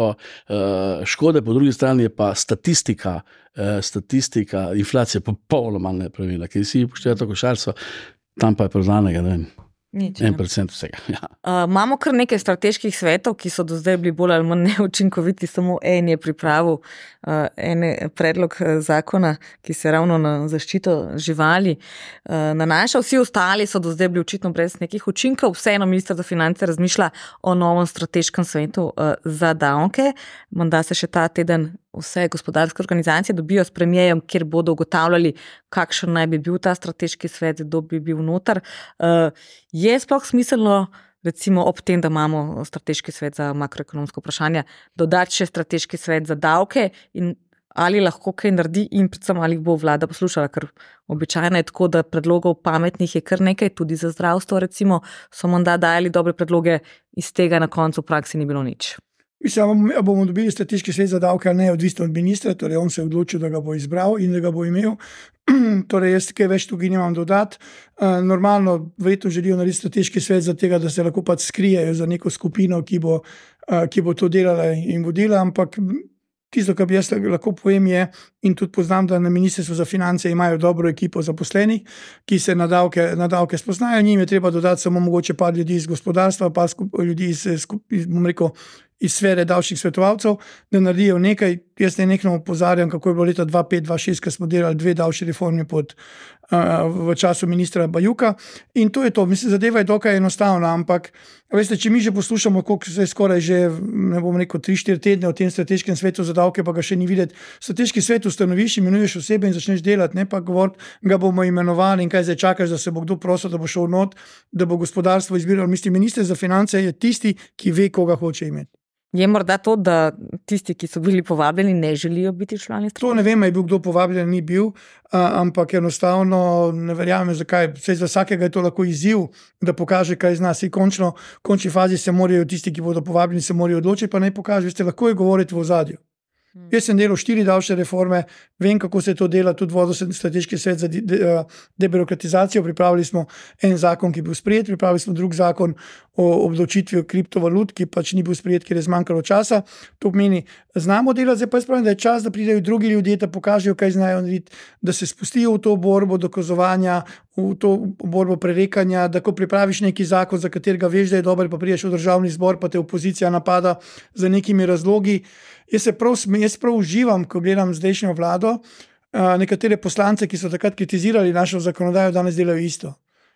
škode, po drugi strani je pa statistika inflacije popolnoma nepravilna, ker si upoštevate košarico, tam pa je prodanega, ne vem. 1% vsega. Ja. Imamo kar nekaj strateških svetov, ki so do zdaj bili bolj ali manj neučinkoviti, samo en je pripravil predlog zakona, ki se ravno na zaščito živali nanaša. Vsi ostali so do zdaj bili očitno brez nekih učinkov. Vseeno minister za finance razmišlja o novem strateškem svetu za davke. Menda se še ta teden vse gospodarske organizacije dobijo s premijejem, kjer bodo ugotavljali, kakšen naj bi bil ta strateški svet, kdo bi bil noter. Je sploh smiselno, recimo ob tem, da imamo strateški svet za makroekonomsko vprašanje, dodati še strateški svet za davke in ali lahko kaj naredi in predvsem ali bo vlada poslušala, ker običajno je tako, da predlogov pametnih je kar nekaj, tudi za zdravstvo recimo, so menda dajali dobre predloge, iz tega na koncu v praksi ni bilo nič. Mislim, bomo dobili strateški svet za davke, ali ne, odvisno od ministra, torej on se je odločil, da ga bo izbral in da ga bo imel. Torej, jaz kaj več tukaj nimam dodati. Normalno, verjetno želijo narediti strateški svet za tega, da se lahko pač skrijejo za neko skupino, ki bo to delala in vodila, ampak tisto, kar bi jaz lahko povem je, in tudi poznam, da na Ministrstvu za finance imajo dobro ekipo zaposlenih, ki se na davke spoznajo, njim je treba dodati samo mogoče par ljudi iz gospodarstva, pa ljudi iz sfere davčnih svetovalcev, da naredijo nekaj. Jaz nekaj opozarjam, kako je bilo leta 2005-2006, ko smo delali 2 davčne reforme v času ministra Bajuka, in to je to. Mislim, zadeva je dokaj enostavna, ampak veste, če mi že poslušamo, koliko se je skoraj že, ne bom rekel, 3-4 tedne o tem strateškem svetu za davke, pa ga še ni videti. Strateški svet ustanoviš, imenuješ osebe in začneš delati, ne pa govoriti, ga bomo imenovali in kaj zdaj čakaš, da se bo kdo prosil, da bo šel not, da bo gospodarstvo izbiralo. Mislim, minister za finance je tisti, ki ve, koga hoče imeti. Je morda to, da tisti, ki so bili povabljeni, ne želijo biti člani? To ne vem, je bil kdo povabljen, ni bil, ampak enostavno ne verjamem, zakaj. Za vsakega je to lahko izziv, da pokaže, kaj zna. V končni fazi se morajo tisti, ki bodo povabljeni, se morajo odločiti, pa naj pokaže. Veste, lahko je govoriti v ozadju. Jaz sem delal 4 davčne reforme, vem, kako se to dela, tudi vodil sem strateški svet za debirokratizacijo, pripravili smo en zakon, ki je bil sprejet, pripravili smo drug zakon o obdavčitvi kriptovalut, ki pač ni bil sprejet, ker je zmanjkalo časa. To pomeni, znamo delati, zdaj pa je spravljeno, da je čas, da pridejo drugi ljudje, da pokažejo, kaj znajo narediti, da se spustijo v to borbo dokazovanja, v to borbo prerekanja, da ko pripraviš neki zakon, za katerega veš, da je dober, pa prideš v državni zbor, pa te opozicija napada za nekimi razlogi. Jaz prav uživam, ko gledam zdajšnjo vlado, nekatere poslance, ki so takrat kritizirali našo zakonodajo, danes delajo isto.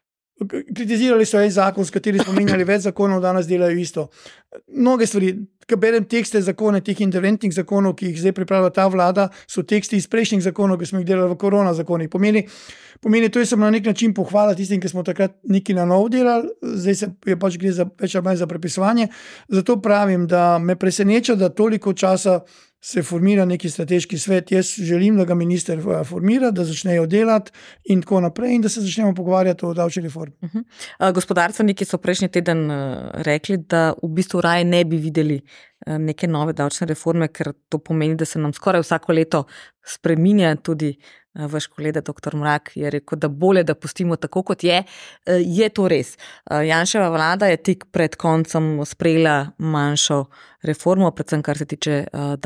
Kritizirali so en zakon, s katerim smo menjali več zakonov, danes delajo isto. Mnoge stvari, ko berem tekste zakone, teh interventnih zakonov, ki jih zdaj pripravlja ta vlada, so teksti iz prejšnjih zakonov, ki smo jih delali v korona zakonih. Pomeni, to je samo na nek način pohvala tistim, ki smo takrat nekaj na novo delali, zdaj se je pač gre za več ali manj za prepisovanje. Zato pravim, da me preseneča, da toliko časa se formira neki strateški svet. Jaz želim, da ga minister formira, da začnejo delati in tako naprej in da se začnemo pogovarjati o davčni reformi. Gospodarstveniki so prejšnji teden rekli, da v bistvu raje ne bi videli neke nove davčne reforme, ker to pomeni, da se nam skoraj vsako leto spreminja. Tudi vaš kolega dr. Mrak je rekel, da bolje, da pustimo tako, kot je. Je to res? Janševa vlada je tik pred koncem sprejela manjšo reformo, predvsem kar se tiče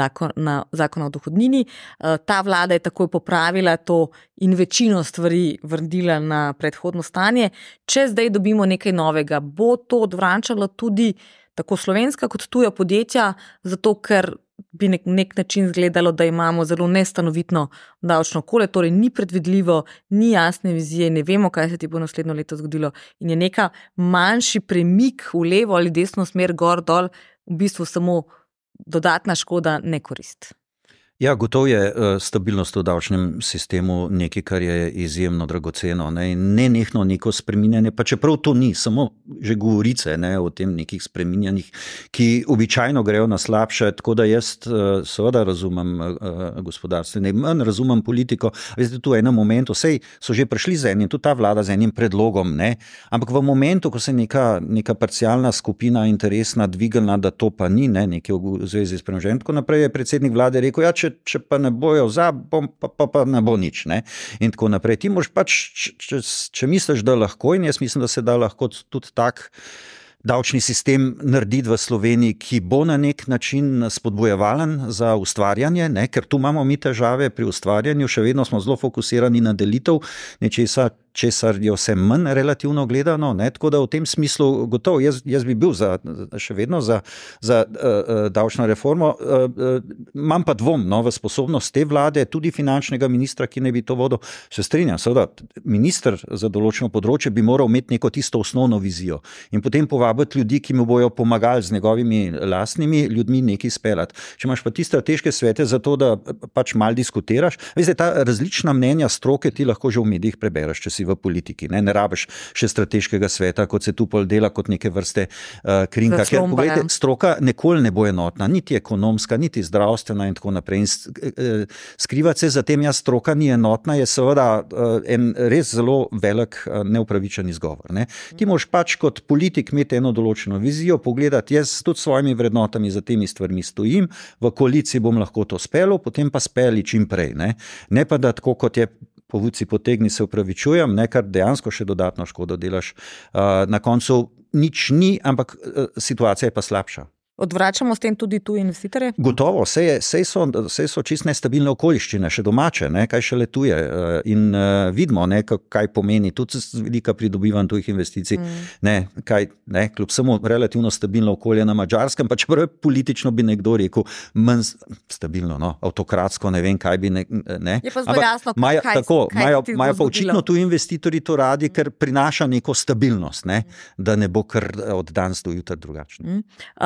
zakona o dohodnini. Ta vlada je takoj popravila to in večino stvari vrnila na predhodno stanje. Če zdaj dobimo nekaj novega, bo to odvračalo tudi tako slovenska kot tuja podjetja, zato ker bi nek način izgledalo, da imamo zelo nestanovitno davčno okolje, torej ni predvidljivo, ni jasne vizije, ne vemo, kaj se ti bo naslednjo leto zgodilo in je neka manjši premik v levo ali desno smer, gor, dol, v bistvu samo dodatna škoda, ne korist. Ja, gotovo je stabilnost v davčnem sistemu nekaj, kar je izjemno dragoceno, ne, in nenehno neko spreminjanje, pa čeprav to ni, samo že govorice, ne, o tem nekih spreminjanjih, ki običajno grejo na slabše, tako da jaz seveda razumem gospodarstvo, ne manj razumem politiko. Veste, tu v enem momentu, sej so že prišli z enim, tudi ta vlada z enim predlogom, ne, ampak v momentu, ko se neka parcialna skupina interesna dvignila, da to pa ni, ne, nekaj v zvezi s premoženjem, tako naprej je predsednik vlade rekel, ja, če pa ne bojo za, pa ne bo nič, ne, in tako naprej. Ti moraš pač, če misliš, da lahko, in jaz mislim, da se da lahko tudi tak davčni sistem narediti v Sloveniji, ki bo na nek način spodbujevalen za ustvarjanje, ne? Ker tu imamo mi težave pri ustvarjanju, še vedno smo zelo fokusirani na delitev nečesa, česar je vse manj relativno gledano, ne? Tako da v tem smislu gotovo, jaz bi bil še vedno za davčno reformo, imam pa dvom v sposobnost te vlade, tudi finančnega ministra, ki ne bi to vodil, se strinjam, seveda, minister za določeno področje bi moral imeti neko tisto osnovno vizijo in potem povabiti ljudi, ki mu bojo pomagali z njegovimi lastnimi ljudmi nekaj speljati. Če imaš pa ti strateške svete za to, da pač malo diskutiraš, veste, ta različna mnenja stroke ti lahko že v medijih prebereš, če si v politiki, ne rabiš še strateškega sveta, kot se tu pol dela kot neke vrste krinka, ker povejte, stroka nikoli ne bo enotna, niti ekonomska, niti zdravstvena in tako naprej. In skrivati se za tem, stroka ni enotna, je seveda en res zelo velik neupravičen izgovor. Ne? Ti moraš pač kot politik imeti eno določeno vizijo, pogledati, jaz tudi s svojimi vrednotami za temi stvarmi stojim, v koaliciji bom lahko to speljal, potem pa speli čim prej. Ne pa da tako, kot je povuci potegni, se upravičujem, kar dejansko še dodatno škodo delaš. Na koncu nič ni, ampak situacija je pa slabša. Odvračamo s tem tudi tuje investitorje? Gotovo, sej so čist nestabilne okoliščine, še domače, kaj šele tuje. In vidimo, kaj pomeni, tudi z velika pridobivanj tujih investicij, kljub samo relativno stabilno okolje na Madžarskem, pa čeprav politično bi nekdo rekel, manj stabilno, avtokratsko, ne vem, kaj bi ne. Je pa zelo jasno, kaj imajo pa očitno tuji investitorji to radi, ker prinaša neko stabilnost, da ne bo kar od danes do jutra drugačno.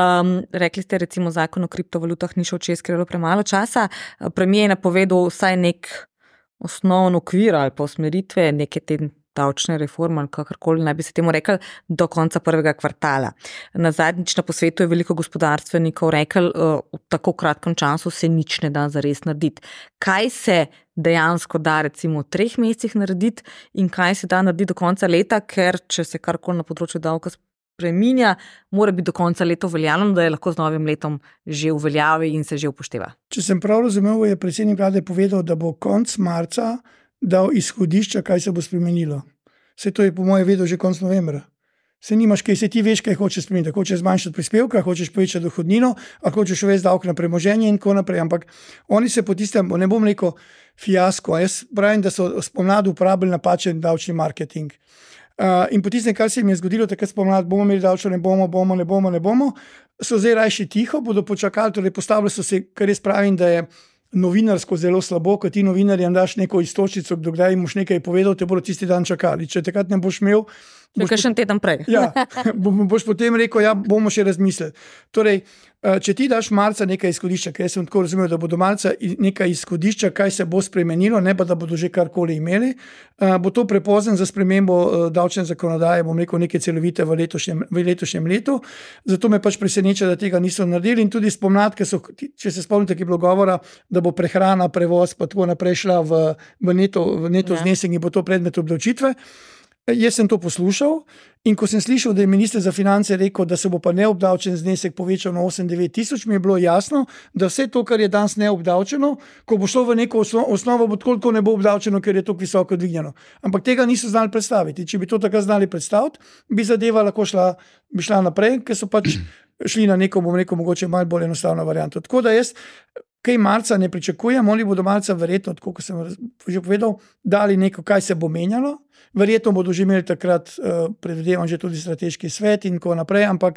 Rekli ste, recimo, zakon o kriptovalutah ni šel čez, ker je bilo premalo časa. Premijer je napovedal vsaj nek osnovni okvir ali pa usmeritve neke te davčne reforme, ali kakorkoli naj bi se temu rekli, do konca prvega kvartala. Na zadnjič na posvetu je veliko gospodarstvenikov rekli, v tako kratkem času se nič ne da zares narediti. Kaj se dejansko da recimo v 3 mesecih narediti in kaj se da narediti do konca leta, ker če se karkoli na področju davka preminja, mora biti do konca leta uveljavljeno, da je lahko z novim letom že uveljavi in se že upošteva. Če sem prav razumel, je predsednik vlade povedal, da bo konec marca dal izhodišča, kaj se bo spremenilo. Vse to je po moje vedel že konec novembra. Se nimaš, kaj se ti veš, kaj hočeš spremeniti. Hočeš zmanjšati prispevke, hočeš povečati dohodnino, ali hočeš uvesti davek na premoženje in tako naprej. Ampak oni se po tistem, ne bom rekel fiasko, jaz pravim, da so spomladi uporabili napačen davčni marketing. In po tistem, kar se jim je zgodilo, takrat spomladi, bomo imeli davčno, ne bomo, so zdaj rajši tiho, bodo počakali, torej postavili so se, kar jaz pravim, da je novinarsko zelo slabo, ko ti novinarjem daš neko istočnico, dokdaj jim boš nekaj povedal, te bodo tisti dan čakali. Če takrat ne boš imel, kakšen teden prej. Boš potem rekel, bomo še razmislili. Torej, če ti daš marca nekaj izhodišča, ker sem tako razumel, da bodo marca nekaj izhodišča, kaj se bo spremenilo, ne pa da bodo že karkoli imeli, bo to prepozen za spremembo davčne zakonodaje, bom rekel, neke celovite v letošnjem letu. Zato me pač preseneča, da tega niso naredili in tudi spomladi, če se spomnite, ki je bilo govora, da bo prehrana, prevoz pa tako naprej šla v neto znesek in bo to predmet obdavčitve. Jaz sem to poslušal in ko sem slišal, da je minister za finance rekel, da se bo pa neobdavčen znesek povečal na 8-9 tisoč, mi je bilo jasno, da vse to, kar je danes neobdavčeno, ko bo šlo v neko osnovo, bo tako ne bo obdavčeno, ker je to visoko dvignjeno. Ampak tega niso znali predstaviti. Če bi to tako znali predstaviti, bi zadeva lahko šla naprej, ker so pač šli na neko, bom rekel, mogoče malo bolj enostavno varianto. Tako da jaz kaj marca ne pričakujem, oni bodo marca verjetno, tako kot sem že povedal, dali neko, kaj se bo menjalo. Verjetno bodo že imeli takrat, predvidevam, že tudi strateški svet in tako naprej, ampak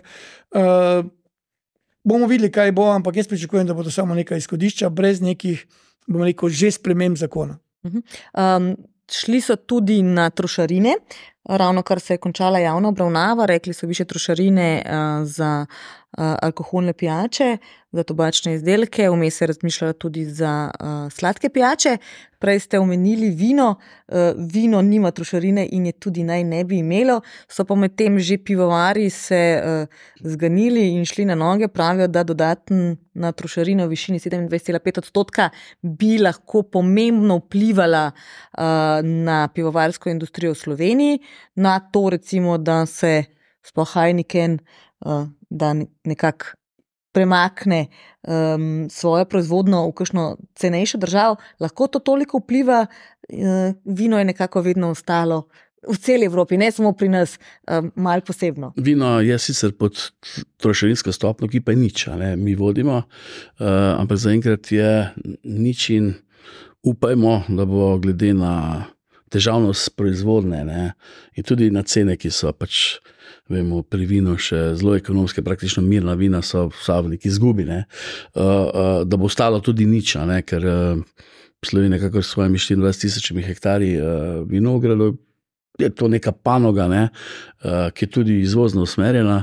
bomo videli, kaj bo, ampak jaz pričakujem, da bodo samo neka izhodišča, brez nekih, bom rekel, že sprememb zakona. Šli so tudi na trošarine, ravno kar se je končala javna obravnava, rekli so višje trošarine za alkoholne pijače, za tobačne izdelke, vmes se razmišljalo tudi za sladke pijače. Prej ste omenili vino, vino nima trošarine in je tudi naj ne bi imelo, so pa med tem že pivovari se zganili in šli na noge, pravijo, da dodatna trošarina v višini 27,5% bi lahko pomembno vplivala na pivovarsko industrijo v Sloveniji, na to recimo, da se sploh Heineken da nekako premakne svojo proizvodno v kakšno cenejšo državo, lahko to toliko vpliva, vino je nekako vedno ostalo v celi Evropi, ne samo pri nas, malo posebno. Vino je sicer pod trošarinsko stopnjo, ki pa je nič, mi vodimo, ampak zaenkrat je nič in upajmo, da bo glede na težavnost proizvodne in tudi na cene, ki so pač, vemo, pri vinu še zelo ekonomske, praktično mirna vina so vsa v neki izgubi, da bo ostalo tudi nič, ker Slovenija, kakor s svojimi 24 000 hektarji vinogradov, je to neka panoga, ki je tudi izvozno usmerjena,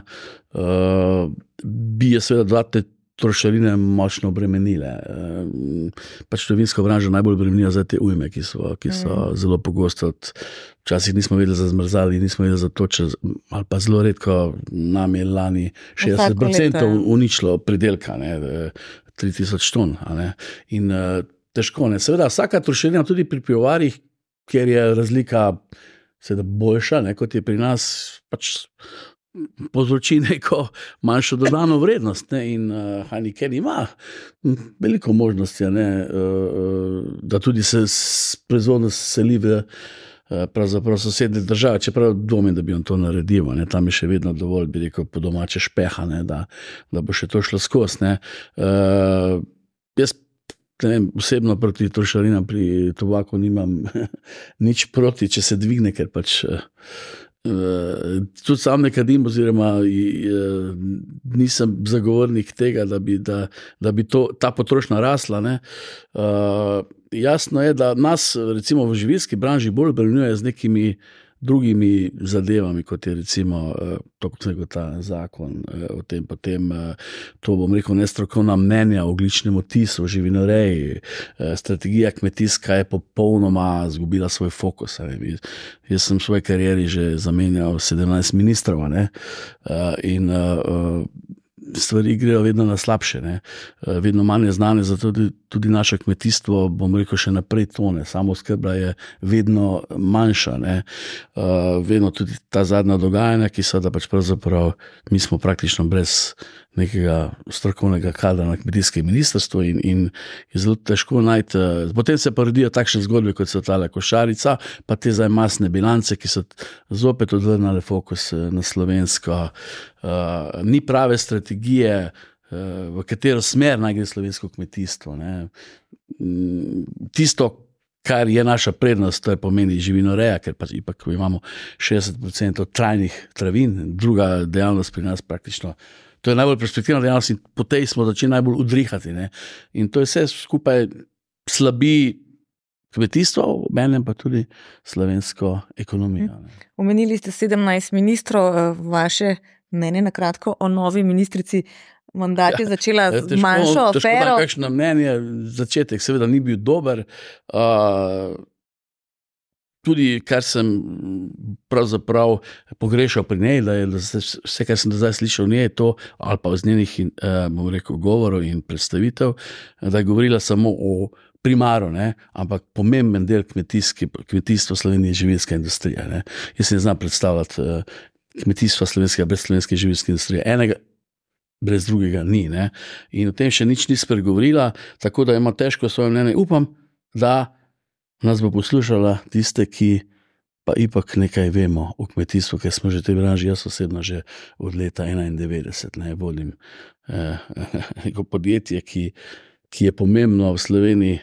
bi je seveda dodatne trošarine močno obremenile. Pač to vinsko branžo najbolj obremenijo za te ujme, ki so zelo pogosto. Včasih nismo vedeli za zmrzali, nismo vedeli za toče, ali pa zelo redko nam je lani 60% uničilo pridelka, 3000 ton. In težko. Seveda, vsaka trošarina tudi pri pivovarjih, kjer je razlika seveda boljša, kot je pri nas, pač povzroči neko manjšo dodano vrednost in Heineken ima veliko možnosti, da tudi se proizvodnost seli v pravzaprav sosednje države, čeprav dvomim, da bi on to naredil, tam je še vedno dovolj, bi rekel, po domače špeha, da bo še to šlo skozi. Jaz osebno proti trošarinam pri tobaku nimam nič proti, če se dvigne, ker pač tudi sam ne kadim, oziroma nisem zagovornik tega, da bi ta potrošnja rasla. Jasno je, da nas recimo v živilski branži bolj obremenjuje z nekimi drugimi zadevami, kot je recimo ta zakon o tem, potem to bom rekel nestrokovna mnenja o ogljičnem odtisu v živinoreji, strategija kmetijska je popolnoma izgubila svoj fokus. Jaz sem v svoji karieri že zamenjal 17 ministrov in stvari grejo vedno na slabše. Vedno manj je znane, zato tudi naše kmetijstvo, bom rekel, še naprej tone. Samooskrba je vedno manjša. Vedno tudi ta zadnja dogajanja, ki so, da pač pravzaprav mi smo praktično brez nekega strokovnega kadra na kmetijskem ministrstvu in je zelo težko najti. Potem se pa rodijo takšne zgodbe, kot so tale košarica, pa te zdaj masne bilance, ki so zopet odvrnale fokus na slovensko. Ni prave strategije, v katero smer naj gre slovensko kmetijstvo. Tisto, kar je naša prednost, to je pomeni živinoreja, ker pa ipak imamo 60% trajnih travin, druga dejavnost pri nas praktično. To je najbolj perspektivna dejavnost in po tej smo začeli najbolj udrihati. In to je vse skupaj slabi kmetijstvo, obenem pa tudi slovensko ekonomijo. Omenili ste 17 ministrov, vaše mnenje na kratko o novi ministrici. Mandat je začela z manjšo afero. Težko da kakšno mnenje, začetek seveda ni bil dober. Tudi, kar sem pravzaprav pogrešal pri njej, da je vse, kar sem do zdaj slišal v njej, to, ali pa z njenih, bom rekel, govorov in predstavitev, da je govorila samo o primaru, ampak pomemben del kmetijstva Slovenije je živilska industrija. Jaz se ne znam predstavljati kmetijstva slovenskega brez slovenske živilske industrije. Enega brez drugega ni. In o tem še nič ni spregovorila, tako da ima težko svoje mnenje. Upam, da nas bo poslušala tiste, ki pa ipak nekaj vemo o kmetijstvu, ker smo že te branži, jaz osebno že od leta 1991 vodim neko podjetje, ki je pomembno v Sloveniji,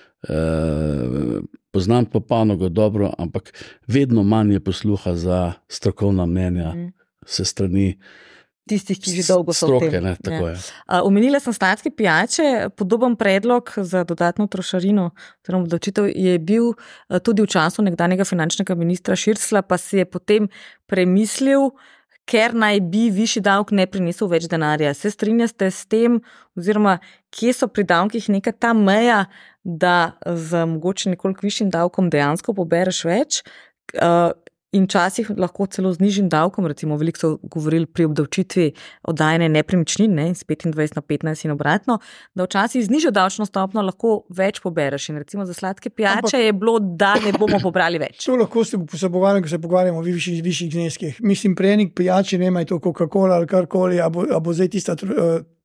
poznam pa panogo dobro, ampak vedno manj je posluha za strokovna mnenja se strani tistih, ki že dolgo so stroke, v tem. Tako je. Omenila sem sladke pijače, podoben predlog za dodatno trošarino, oziroma obdavčitev je bil tudi v času nekdanjega finančnega ministra Širclja, pa si je potem premislil, ker naj bi višji davek ne prinesel več denarja. Se strinjate s tem, oziroma kje so pri davkih neka ta meja, da z mogoče nekoliko višjim davkom dejansko pobereš več, in včasih lahko celo z nižjim davkom, recimo veliko so govorili pri obdavčitvi oddajanja nepremičnin, z 25 na 15 in obratno, da včasih z nižjo davčno stopnjo lahko več pobereš. In recimo za sladke pijače je bilo, da ne bomo pobrali več. To lahko se pogovarjamo o višjih zneskih. Mislim, pri enih pijači ne imajo to Coca-Cola ali karkoli, a bo zdaj tista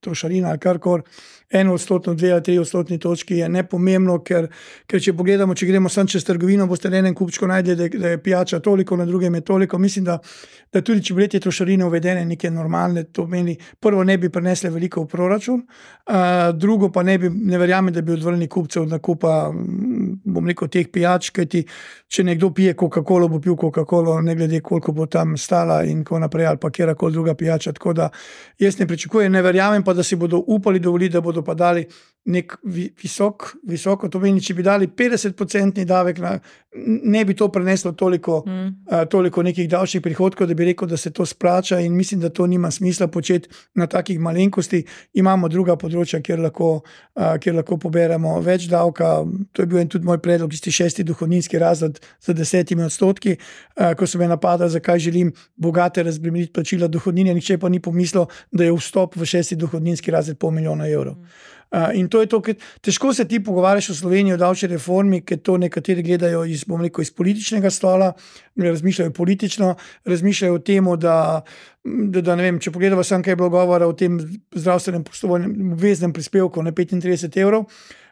trošarina ali karkoli, 1%, 2 ali 3% točki je nepomembno, ker če pogledamo, če gremo sam čez trgovino, boste na enem kupčku najdete, da je pijača toliko, na drugem je toliko. Mislim, da tudi če bi te trošarine uvedene neke normalne, to meni prvo ne bi prinesle veliko v proračun, drugo pa ne verjamem, da bi odvrnili kupcev od nakupa, bom rekel, teh pijač, kajti če nekdo pije Coca-Colo, bo pil Coca-Colo, ne glede koliko bo tam stala in tako naprej, ali pa kjerkoli druga pijača, tako da jaz ne pričakujem, ne verjamem pa, da si bodo upali dovoliti, da bodo pa dali nek visoko, to meni, če bi dali 50% davek, ne bi to preneslo toliko nekih davčnih prihodkov, da bi rekel, da se to splača, in mislim, da to nima smisla početi na takih malenkosti. Imamo druga področja, kjer lahko poberemo več davka. To je bil tudi moj predlog, tisti 6. dohodninski razred za 10%, ko so me napadali, zakaj želim bogate razbremeniti plačila dohodnine, nihče pa ni pomislil, da je vstop v 6. dohodninski razred $500 000. In to je to, ker težko se ti pogovarjaš v Sloveniji o davčni reformi, ker to nekateri gledajo iz političnega stola, razmišljajo politično, razmišljajo o tem, da ne vem, če pogledamo sam, kaj je bilo govora o tem zdravstvenem prostovoljnem obveznem prispevku na €35,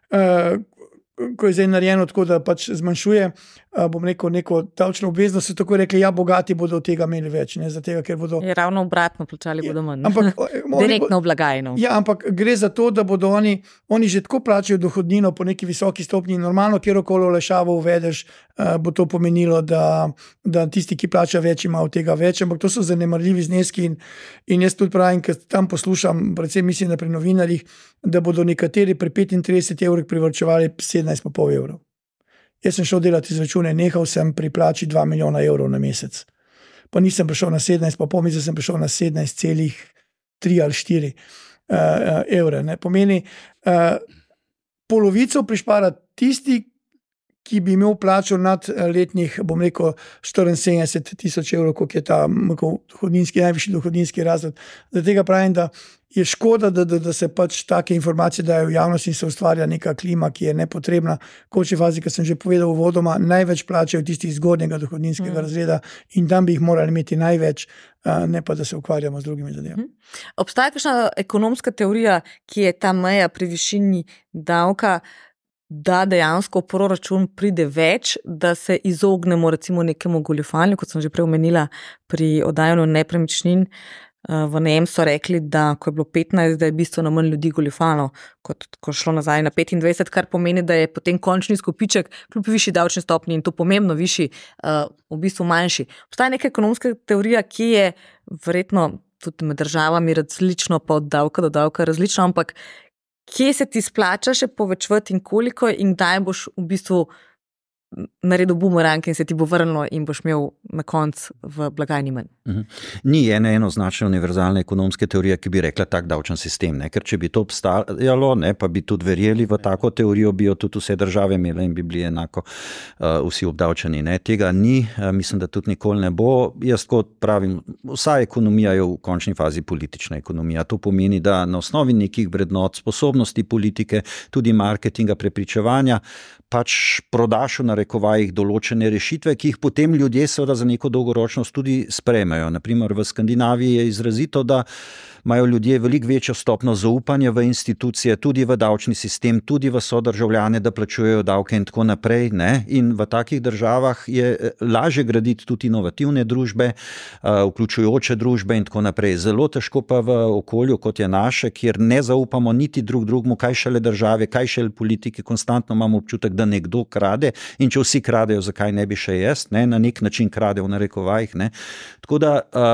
ko je zdaj narejeno tako, da pač zmanjšuje, bom rekel, neko davčno obveznost, so tako rekli, ja, bogati bodo od tega imeli več, ne, zatega, ker bodo... Je ravno obratno, plačali bodo manj. Direktno v blagajno. Ja, ampak gre za to, da bodo oni že tako plačajo dohodnino po neki visoki stopnji, normalno, kjerokoli olajšavo uvedeš, bo to pomenilo, da tisti, ki plača več, ima od tega več, ampak to so zanemarljivi zneski in jaz tudi pravim, ker tam poslušam, predvsem mislim, da pri novinarjih, da bodo nekateri pri €35 privarčevali €17,5. Jaz sem šel delati izračune, nehal sem pri plači €2 milijona na mesec. Pa nisem prišel na 17,5, mislim, da sem prišel na 17,3 ali 4 evre. Ne. Pomeni, polovico prišpara tisti, ki bi imel plačo nad letnih, bom rekel, 74 tisoč evrov, koliko je ta najvišji dohodninski razred. Zaradi tega pravim, da je škoda, da se pač take informacije dajo v javnost in se ustvarja neka klima, ki je nepotrebna. V končni fazi, kot sem že povedal uvodoma, največ plačajo tisti iz zgornjega dohodninskega razreda in tam bi jih morali imeti največ, ne pa da se ukvarjamo z drugimi zadevami. Obstaja kakšna ekonomska teorija, ki je ta meja pri višini davka, da dejansko v proračun pride več, da se izognemo recimo nekemu goljufanju, kot sem že prej omenila pri oddajanju nepremičnin. V najem so rekli, da ko je bilo 15, da je bistveno manj ljudi goljufalo, kot ko šlo nazaj na 25, kar pomeni, da je potem končni izkupiček kljub višji davčni stopnji in to pomembno višji, v bistvu manjši. Obstaja neka ekonomska teorija, ki je verjetno tudi med državami različno, pa od davka do davka različno, ampak kje se ti splača še povečevati in koliko in kdaj boš v bistvu naredil bumerang in se ti bo vrnilo in boš imel na koncu v blagajni manj. Ni enoznačne univerzalne ekonomske teorije, ki bi rekla tak davčen sistem, ne? Ker če bi to obstajalo, ne, pa bi tudi verjeli v tako teorijo, bi jo tudi vse države imele in bi bili enako vsi obdavčeni. Ne? Tega ni, mislim, da tudi nikoli ne bo. Jaz kot pravim, vsa ekonomija je v končni fazi politična ekonomija. To pomeni, da na osnovi nekih vrednot, sposobnosti politike, tudi marketinga, prepričevanja, pač prodaš v narekovajih določene rešitve, ki jih potem ljudje seveda za neko dolgoročnost tudi sprejmejo. Naprimer v Skandinaviji je izrazito, da imajo ljudje veliko večjo stopnjo zaupanja v institucije, tudi v davčni sistem, tudi v sodržavljane, da plačujejo davke in tako naprej. Ne? In v takih državah je lažje graditi tudi inovativne družbe, vključujoče družbe in tako naprej. Zelo težko pa v okolju, kot je naše, kjer ne zaupamo niti drugemu, kaj šele države, kaj šele politike, konstantno imamo občutek, da nekdo krade in če vsi kradejo, zakaj ne bi še jaz, ne? Na nek način krade v narekovajih. Ne? Tako da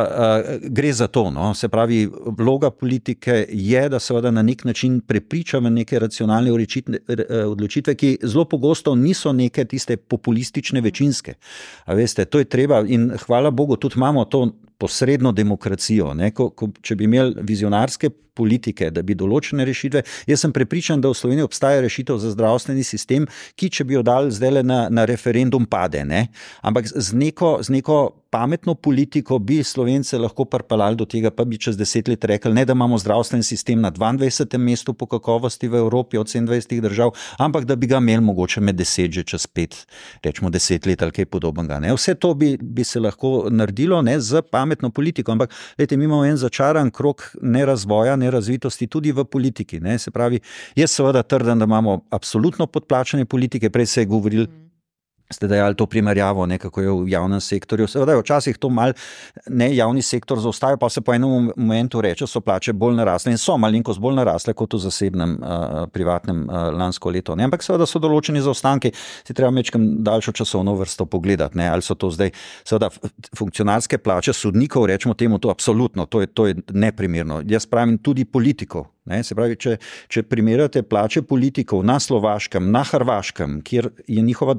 gre za to, no? Se pravi, vloga politike je, da seveda na nek način prepriča v neke racionalne odločitve, ki zelo pogosto niso neke tiste populistične večinske. A veste, to je treba in hvala Bogu tudi imamo to posredno demokracijo. Ne? Če bi imeli vizionarske politike, da bi določene rešitve, jaz sem prepričan, da v Sloveniji obstaja rešitev za zdravstveni sistem, ki če bi jo dali zdaj na referendum pade, ne? Ampak z neko pametno politiko bi Slovence lahko pripeljali do tega, pa bi čez 10 let rekli, ne da imamo zdravstveni sistem na 22. mestu po kakovosti v Evropi od 27 držav, ampak da bi ga imeli mogoče med 10 že čez 5, rečemo 10 let ali kaj podobnega. Ne. Vse to bi se lahko naredilo, ne, z pametno politiko, ampak lejte, mi imamo en začaran krog nerazvoja, nerazvitosti tudi v politiki. Ne. Se pravi, jaz seveda trdim, da imamo absolutno podplačane politike, prej se je govoril, ste dejali to primerjavo, kako je v javnem sektorju. Seveda je včasih to mal ne javni sektor zaostaja, pa se po enem momentu reče, so plače bolj narasle in so malenkost bolj narasle kot v zasebnem, privatnem lansko leto. Ne? Ampak seveda so določeni zaostanki, si treba mečkam daljšo časovno vrsto pogledati, ne? Ali so to zdaj, seveda funkcionarske plače sodnikov, rečemo temu, to absolutno, to je neprimerno. Jaz pravim tudi politikov. Ne, se pravi, če primerjate plače politikov na Slovaškem, na Hrvaškem, kjer je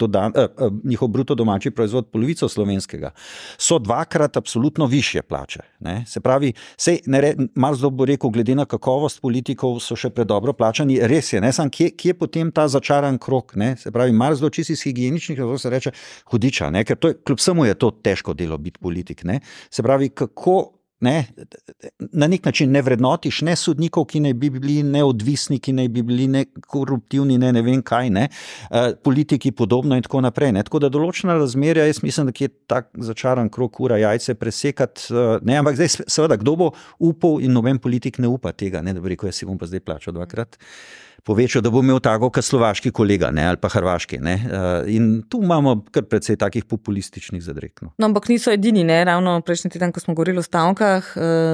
njihov bruto domači proizvod polovico slovenskega, so dvakrat absolutno višje plače. Ne. Se pravi, Marsdo bo rekel, glede na kakovost politikov so še predobro plačani, res je, ne, sam kje je potem ta začaran krog, ne, se pravi, Marsdo čisto iz higieničnih razlogov se reče hudiča, ne, ker kljub vsemu je to težko delo biti politik, ne, se pravi, kako ne, na nek način ne vrednotiš ne sodnikov, ki naj bi bili neodvisni, ki naj bi bili nekoruptivni, ne vem kaj, ne, politiki podobno in tako naprej. Ne. Tako da določena razmerja, jaz mislim, da je tak začaran krog ura jajce presekati, ne, ampak zdaj seveda, kdo bo upal in noben politik ne upa tega, ne, da bi rekel, jaz si bom pa zdaj plačal dvakrat povečal, da bo imel tako kot slovaški kolega, ne, ali pa hrvaški. Ne. In tu imamo kar precej takih populističnih zadreg. No, ampak niso edini, ne, ravno prejšnji teden, ko smo govorili o stavkah,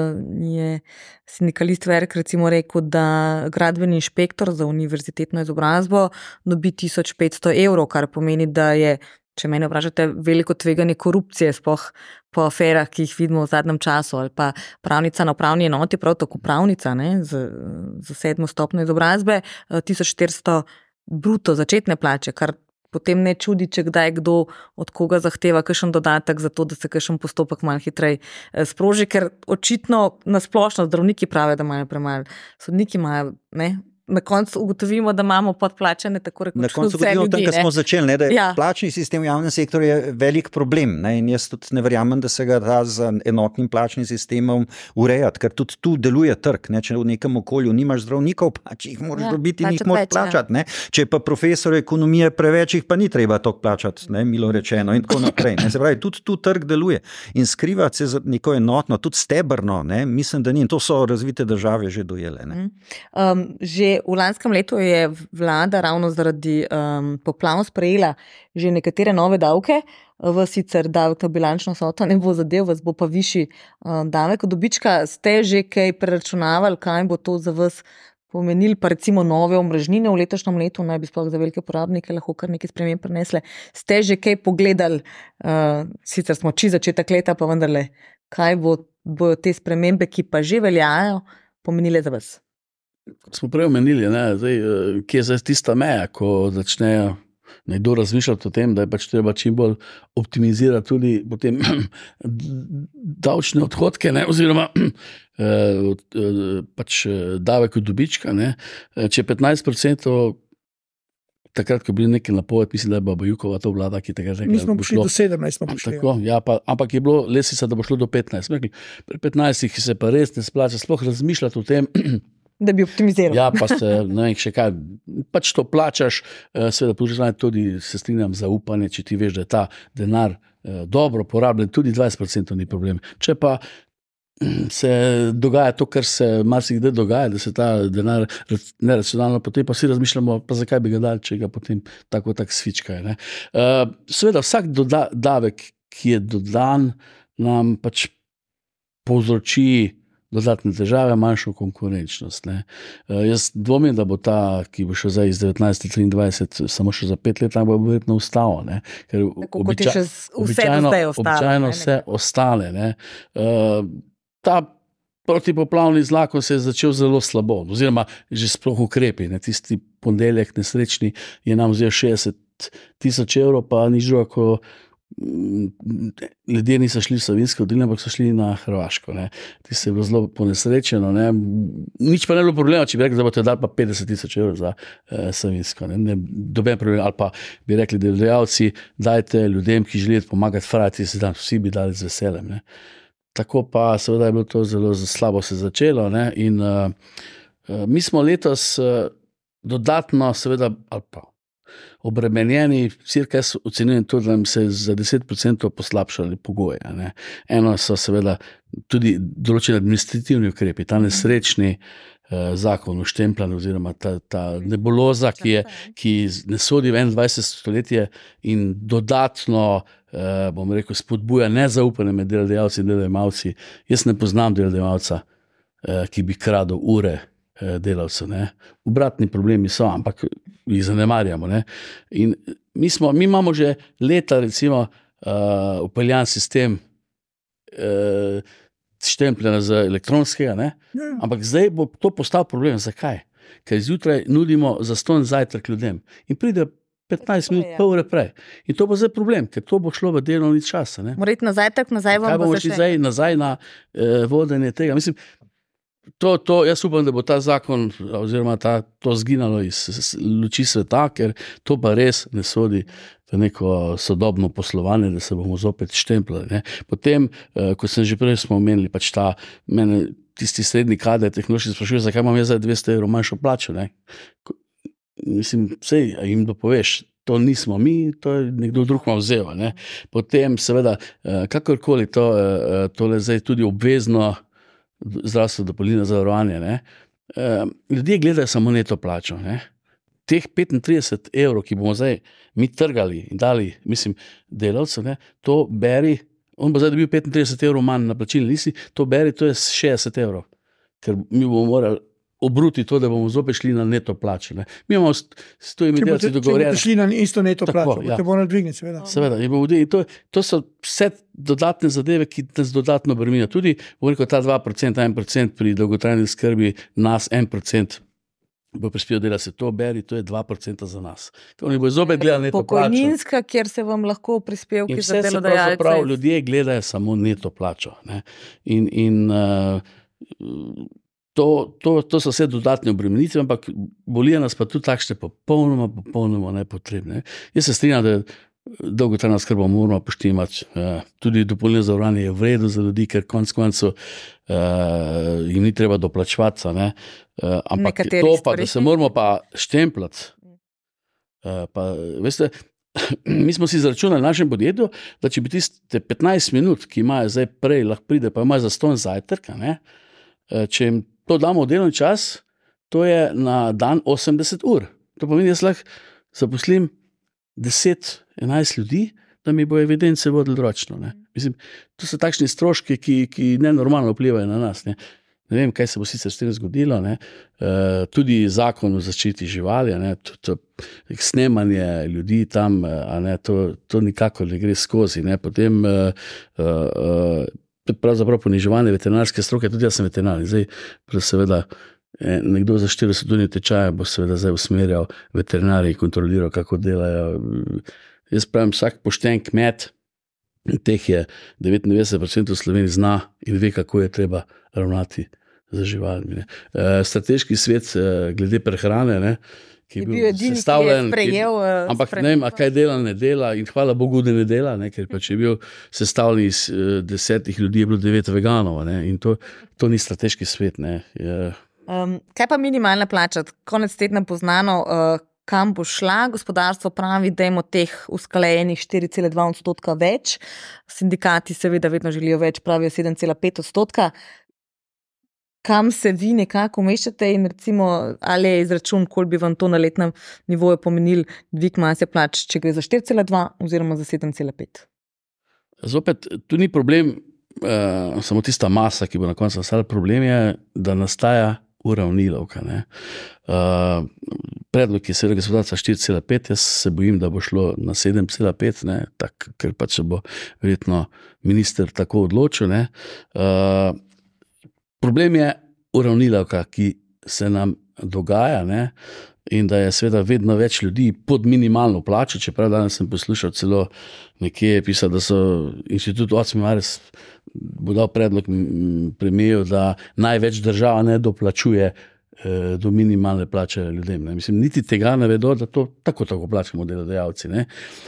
je sindikalist Verk recimo rekel, da gradbeni inšpektor za univerzitetno izobrazbo dobi 1500 evrov, kar pomeni, da je, če mene vprašate, veliko tveganje korupcije, sploh po aferah, ki jih vidimo v zadnjem času, ali pa pravnica na upravni enoti, prav tako pravnica, ne, za 7. stopnjo izobrazbe, 1400 bruto začetne plače, kar potem ne čudi, če kdaj kdo od koga zahteva kakšen dodatek za to, da se kakšen postopek malo hitreje sproži, ker očitno nasplošno zdravniki pravijo, da imajo premalo, sodniki imajo, ne. Na koncu ugotovimo, da imamo podplačane tako rekoč vse ljudi. Na koncu ugotovimo, tam, kar smo začeli, ne, da je plačni sistem v javnem sektorju je velik problem, ne, in jaz tudi ne verjamem, da se ga da z enotnim plačnim sistemom urejati, ker tudi tu deluje trg, ne, če v nekem okolju nimaš zdravnikov, pa če jih moraš dobiti in jih moraš plačati, ne, če pa profesor ekonomije preveč, jih pa ni treba toliko plačati, ne, milo rečeno in tako naprej, ne, se pravi, tudi tu trg deluje in skrivati se za neko enotno, tudi stebrno, ne, mislim, da ni, in to so razvite države že dojele, ne. Že v lanskem letu je vlada ravno zaradi poplav sprejela že nekatere nove davke, sicer davek na bilančno vsoto ne bo zadev, vas bo pa višji davek od dobička. Ste že kaj preračunavali, kaj bo to za vas pomenili, pa recimo nove omrežnine v letošnjem letu, naj bi sploh za velike porabnike lahko kar nekaj sprememb prinesle. Ste že kaj pogledali, sicer smo začetek leta, pa vendarle, kaj bojo te spremembe, ki pa že veljajo, pomenile za vas? Smo prej omenili, kje je zdaj tista meja, ko začnejo nekdo razmišljati o tem, da je pač treba čim bolj optimizirati tudi potem davčne odhodke, ne, oziroma pač davek od dobička. Ne. Če 15%, takrat, ko je bil nekaj napoved, mislim, da je Babajukova to vlada, ki tega rekla. Mi smo prišli do 17, smo prišli. Tako, ja, ampak je bilo lesica, da bo šlo do 15. Pri 15 se pa res ne splača sploh razmišljati o tem, da bi optimiziral. Ja, pa se, ne vem, še kaj, pač to plačaš, seveda tudi se strinjam zaupanje, če ti veš, da je ta denar dobro porabljen, tudi 20% ni problem. Če pa se dogaja to, kar se marsikdaj dogaja, da se ta denar neracionalno potem, pa vsi razmišljamo, pa zakaj bi ga dali, če ga potem tako svičkajo. Ne. Seveda, vsak davek, ki je dodan, nam pač povzroči dodatne težave, manjšo konkurenčnost. Ne. Jaz dvomim, da bo ta, ki bo šel zdaj iz 1923, samo še za 5 let, bo verjetno ostalo. Ker običajno vse ostale. Ne. Ta protipoplavni zakon se je začel zelo slabo, oziroma že sploh ukrepi. Ne. Tisti ponedeljek nesrečni je nam vzel 60 000 evrov, pa nič drugo, ljudje niso šli v Savinjsko dolino, ampak so šli na Hrvaško. Ti se je bilo zelo ponesrečeno. Nič pa ne bilo problema, če bi rekli, da boste dali pa 50,000 evrov za Savinjsko. Doben problem. Ali pa bi rekli, delodajalci, dajte ljudem, ki želijo pomagati frati, vsi bi dali z veseljem. Tako pa seveda je bilo to zelo slabo se začelo. In mi smo letos dodatno seveda ali pa obremenjeni, cirka jaz ocenjujem to, da nam se za 10% poslabšali pogoje. Eno so seveda tudi določeni administrativni ukrepi, ta nesrečni zakon o štempljanju oziroma ta nebuloza, ki ne sodi v 21. stoletje in dodatno bom rekel, spodbuja nezaupanje med delodajalci in delojemalci. Jaz ne poznam delodajalca, ki bi kradel ure delavcev. Obratni problemi so, ampak jih zanemarjamo. In mi imamo že leta recimo upeljan sistem štempljanja z elektronskega, ampak zdaj bo to postal problem. Zakaj? Ker zjutraj nudimo zastonj zajtrk ljudem in pride 15 minut, pol ure prej. In to bo zdaj problem, ker to bo šlo v delovni čas. Mora iti na zajtrk, nazaj vam bo zašli. Kaj bomo nazaj na vodenje tega? Mislim, jaz upam, da bo ta zakon oziroma to zginalo iz luči sveta, ker to pa res ne sodi v neko sodobno poslovanje, da se bomo zopet štempljali. Potem, ko sem že prej smo omenili, pač mene tisti srednji kader tehnološki sprašuje, zakaj imam jaz za 200 evrov manjšo plačo. Mislim, sej jim dopoveš, to nismo mi, to je nekdo drug ima vzel. Potem seveda, kakorkoli tole zdaj tudi obvezno zdravstvo, dopolnilno zavarovanje. Ljudje gledajo samo neto plačo. Teh 35 evrov, ki bomo zdaj mi trgali in dali, mislim, delavcev, to beri, on bo zdaj dobil 35 evrov manj na plačilni listi, to beri, to je 60 evrov. Ker mi bomo morali obruti to, da bomo zopet šli na neto plačo. Mi imamo s tujimi delavci dogovorjeno. Če boste šli na isto neto plačo, boste morali dvigniti, seveda. Seveda. To so vse dodatne zadeve, ki nas dodatno bremenijo. Tudi, ta 2%, 1% pri dolgotrajni skrbi, nas 1% bo prispel delavce. To beri, to je 2% za nas. Oni bodo zopet gledali neto plačo. Pokojninska, kjer se vam lahko prispevki za delodajalce. Prav, ljudje gledajo samo neto plačo. To so vse dodatne obremenitve, ampak bolijo nas pa tudi takšne popolnoma nepotrebne. Jaz se strinjam, da dolgotrajno oskrbo moramo poštimati. Tudi dopolnilno zavarovanje je v redu za ljudi, ker konec koncev jim ni treba doplačevati. Ampak to pa, da se moramo pa štempljati. Veste, mi smo si izračunali v našem podjetju, da če bi tiste 15 minut, ki imajo zdaj prej, lahko pride, pa imajo zastonj zajtrk, če jim to damo v delovni čas, to je na dan 80 ur. To pomeni, jaz lahko zaposlim 10-11 ljudi, da mi bo evidence vodili ročno. Mislim, to so takšni stroški, ki nenormalno vplivajo na nas. Ne vem, kaj se bo sicer s tem zgodilo. Tudi zakon o zaščiti živali, snemanje ljudi tam, to nikakor ne gre skozi. Potem pravzaprav poniževanje veterinarske stroke, tudi jaz sem veterinar. Zdaj, seveda, nekdo za 40-urni tečaj bo seveda zdaj usmerjal veterinarje in kontroliral, kako delajo. Jaz pravim, vsak pošten kmet, teh je 99% v Sloveniji zna in ve, kako je treba ravnati za živalmi. Strateški svet glede prehrane, ki je bil sestavljen, ampak ne vem, kaj dela, ne dela in hvala Bogu, da ne dela, ker pa če je bil sestavljen iz 10 ljudi, je bilo 9 veganov in to ni strateški svet. Kaj pa minimalna plača? Konec tedna poznano, kam bo šla, gospodarstvo pravi, da imamo teh usklajenih 4,2% več, sindikati seveda vedno želijo več, pravijo 7,5%. Kam se vi nekako umeščate in recimo, ali je izračun, koliko bi vam to na letnem nivoju pomenil dvig mase plač, če gre za 4,2 oziroma za 7,5? Zopet, tu ni problem samo tista masa, ki bo na koncu nastala. Problem je, da nastaja uravnilovka. Predlog je seveda gospodarstva 4,5, jaz se bojim, da bo šlo na 7,5, ker pač se bo verjetno minister tako odločil. Problem je uravnilovka, ki se nam dogaja, in da je seveda vedno več ljudi pod minimalno plačo, čeprav danes sem poslušal celo nekje pisati, da so Inštitut 8. marec bo dal predlog premijeru, da največ država ne doplačuje do minimalne plače ljudem. Ne. Mislim, niti tega ne vedo, da to tako plačamo delodajalci. Ne.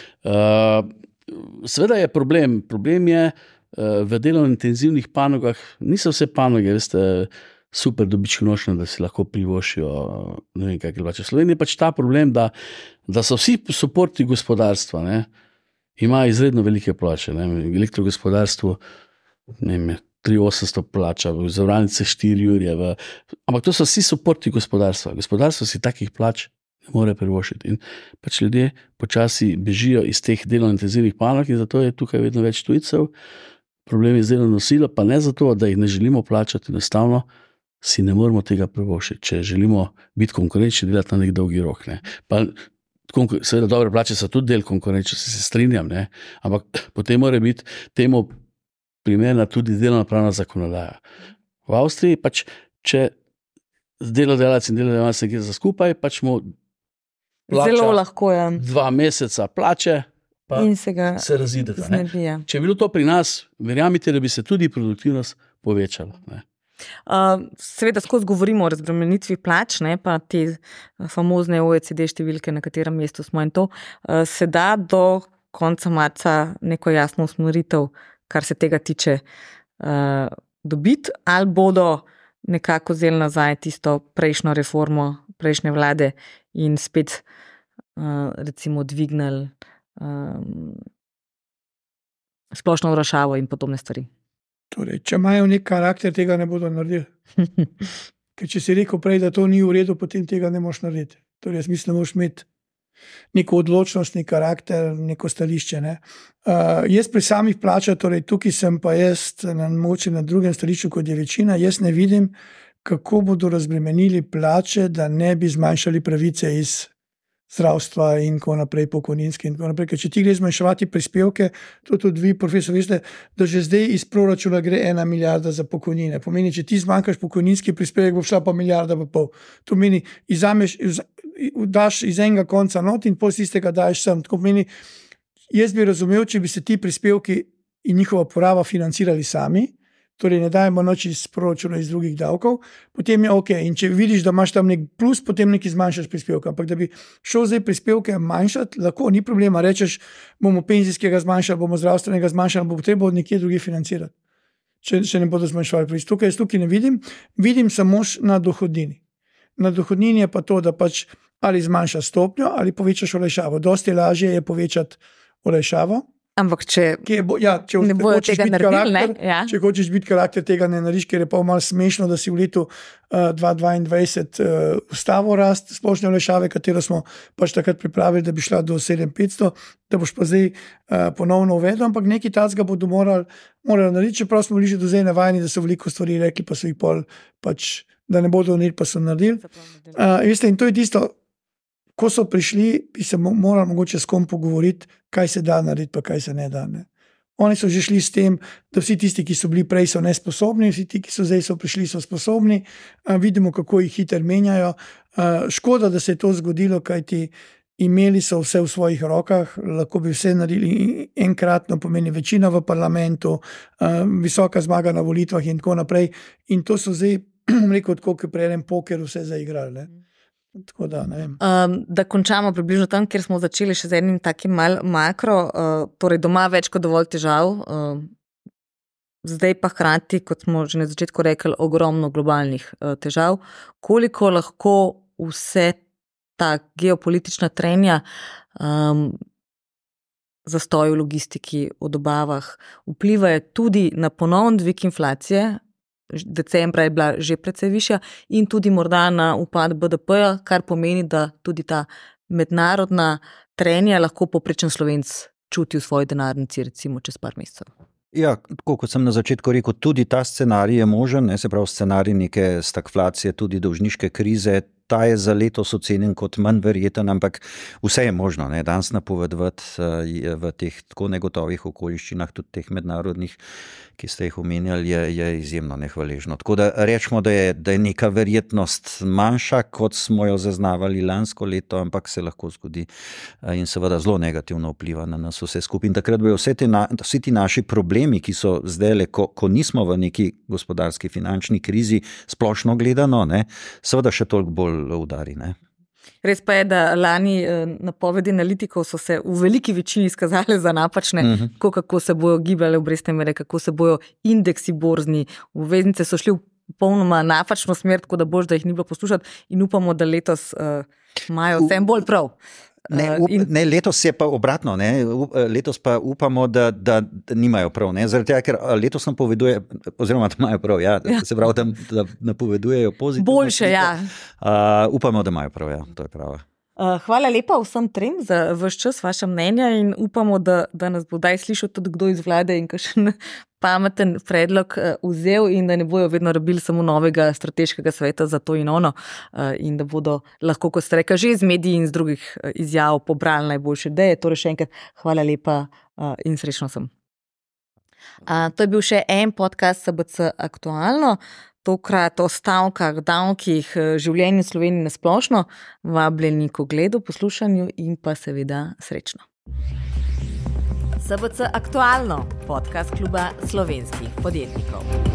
Seveda je problem. Problem je v delovno-intenzivnih panogah, niso vse panoge, veste, super dobičkonočne, da si lahko privošijo, ne vem, kakšne plače. Slovenija je pač ta problem, da so vsi suporti gospodarstva, ne, imajo izredno velike plače. Ne. Elektrogospodarstvo, ne vem, 3.800 plača, v zavarovalnice 4 ure. Ampak to so vsi suporti gospodarstva. Gospodarstvo si takih plač ne more privošiti. In pač ljudje počasi bežijo iz teh delovno-intenzivnih panog in zato je tukaj vedno več tujcev. Problem je z delovno silo, pa ne zato, da jih ne želimo plačati, enostavno si ne moremo tega privoščiti, če želimo biti konkurenčni, delati na nek dolgi rok. Ne. Pa, seveda, dobre plače so tudi del konkurenčnosti, se strinjam, ne. Ampak potem mora biti temu primerna tudi delovnopravna zakonodaja. V Avstriji pač, če delodajalec in delodajalec se gre za skupaj, pač mu plača zelo lahko je 2 meseca plače, pa in se ga se razideta. znebija. Če je bilo to pri nas, verjamite, da bi se tudi produktivnost povečala. Ne. Seveda skozi govorimo o razbremenitvi plač, ne, pa te famozne OECD številke, na katerem mestu smo in to. Se da do konca marca neko jasno usmeritev, kar se tega tiče, dobiti, ali bodo nekako vzeli nazaj tisto prejšnjo reformo, prejšnje vlade in spet recimo dvignili splošno olajšavo in podobne stvari. Torej, če imajo nek karakter, tega ne bodo naredili. Ker če si rekel prej, da to ni v redu, potem tega ne moš narediti. Torej, jaz mislim, da moš imeti neko odločnost, nek karakter, neko stališče. Ne. Jaz pri samih plačah, torej tukaj sem pa jaz na drugem stališču, kot je večina, jaz ne vidim, kako bodo razbremenili plače, da ne bi zmanjšali pravice iz zdravstva in tako naprej, pokojninske in tako naprej. Ker če ti gre zmanjševati prispevke, to tudi vi, profesor, veste, da že zdaj iz proračuna gre 1 milijarda za pokojnine. Pomeni, če ti zmanjkaš pokojninski prispevek, bo šla pa 1,5 milijarde. To pomeni, daš iz enega konca not in pol tistega daješ sem. Tako pomeni, jaz bi razumel, če bi se ti prispevki in njihova poraba financirali sami, torej ne dajemo noč iz proračuna, iz drugih davkov, potem je ok. In če vidiš, da imaš tam nek plus, potem neki zmanjšaš prispevke. Ampak da bi šel zdaj prispevke manjšati, lahko ni problema. Rečeš, bomo penzijskega zmanjšali, bomo zdravstvenega zmanjšali, bo treba nekje drugje financirati. Če ne bodo zmanjševali prispevke. Jaz tukaj ne vidim. Vidim samo na dohodnini. Na dohodnini je pa to, da pač ali zmanjšaš stopnjo ali povečaš olajšavo. Dosti lažje je povečati olajšavo. Ampak če ne bojo tega naredili, če hočeš biti karakter, tega ne narediš, ker je pa malo smešno, da si v letu 2022 ustavo rast splošne olajšave, katero smo pač takrat pripravili, da bi šla do 7.500, da boš pa zdaj ponovno uvedel, ampak nekaj tacga bodo morali narediti, čeprav smo bili že do zdaj navajeni, da so veliko stvari rekli, pa so jih pol pač, da ne bodo naredili, pa so naredili. In to je tisto, ko so prišli, bi se morali mogoče s kom pogovoriti, kaj se da narediti, pa kaj se ne da. Ne. Oni so že šli s tem, da vsi tisti, ki so bili prej, so nesposobni, vsi ti, ki so zdaj prišli, so sposobni. Vidimo, kako jih hiter menjajo. Škoda, da se je to zgodilo, kajti imeli so vse v svojih rokah, lahko bi vse naredili enkratno, pomeni večina v parlamentu, visoka zmaga na volitvah in tako naprej. In to so zdaj, rekel, tako, kot pri enem pokeru vse zaigrali. Ne. Tako da, ne vem. Da končamo približno tam, kjer smo začeli še z enim takim makro, torej doma več kot dovolj težav, zdaj pa hkrati, kot smo že na začetku rekli, ogromno globalnih težav. Koliko lahko vse ta geopolitična trenja, zastoj v logistiki, v dobavah, vplivajo tudi na ponovn dvig inflacije. Decembra je bila že precej višja in tudi morda na upad BDP-ja, kar pomeni, da tudi ta mednarodna trenja lahko povprečen Slovenc čuti v svoji denarnici recimo čez par mesecev. Ja, tako kot sem na začetku rekel, tudi ta scenarij je možen, se pravi scenarij neke stagflacije, tudi dolžniške krize, ta je za letos ocenjen kot manj verjeten, ampak vse je možno, ne, danes napovedovati v teh tako negotovih okoliščinah, tudi teh mednarodnih, ki ste jih omenjali, je izjemno nehvaležno. Tako da rečemo, da je neka verjetnost manjša, kot smo jo zaznavali lansko leto, ampak se lahko zgodi in seveda zelo negativno vpliva na nas vse skupaj. In takrat bojo vsi ti naši problemi, ki so zdaj, ko nismo v neki gospodarski finančni krizi, splošno gledano, ne, seveda še toliko bolj udari. Ne. Res pa je, da lani napovedi analitikov so se v veliki večini izkazale za napačne, kako se bojo gibale obrestne mere, kako se bojo indeksi borzni, obveznice so šli v popolnoma napačno smer, tako da boš, da jih ni bilo poslušati in upamo, da letos imajo vsem bolj prav. Letos je pa obratno, ne? Letos pa upamo, da nimajo prav, ne? Zaradi tega, ker letos napoveduje, oziroma da imajo prav, se pravi, da napovedujejo pozitivno. Boljše, upamo, da imajo prav, to je pravo. Hvala lepa vsem trem za vaš čas, vaša mnenja in upamo, da nas bo daj slišal tudi kdo iz vlade in kakšen pameten predlog vzel in da ne bojo vedno rabili samo novega strateškega sveta za to in ono in da bodo lahko, kot ste rekli, že iz medij in iz drugih izjav pobrali najboljše ideje. Torej še enkrat hvala lepa in srečno sem. To je bil še en podcast SBC Aktualno. Tokrat o stavkah, davkih, življenju v Sloveniji nasplošno. Vabljeni k ogledu, poslušanju in pa seveda srečno. SBC Aktualno, podcast kluba slovenskih podjetnikov.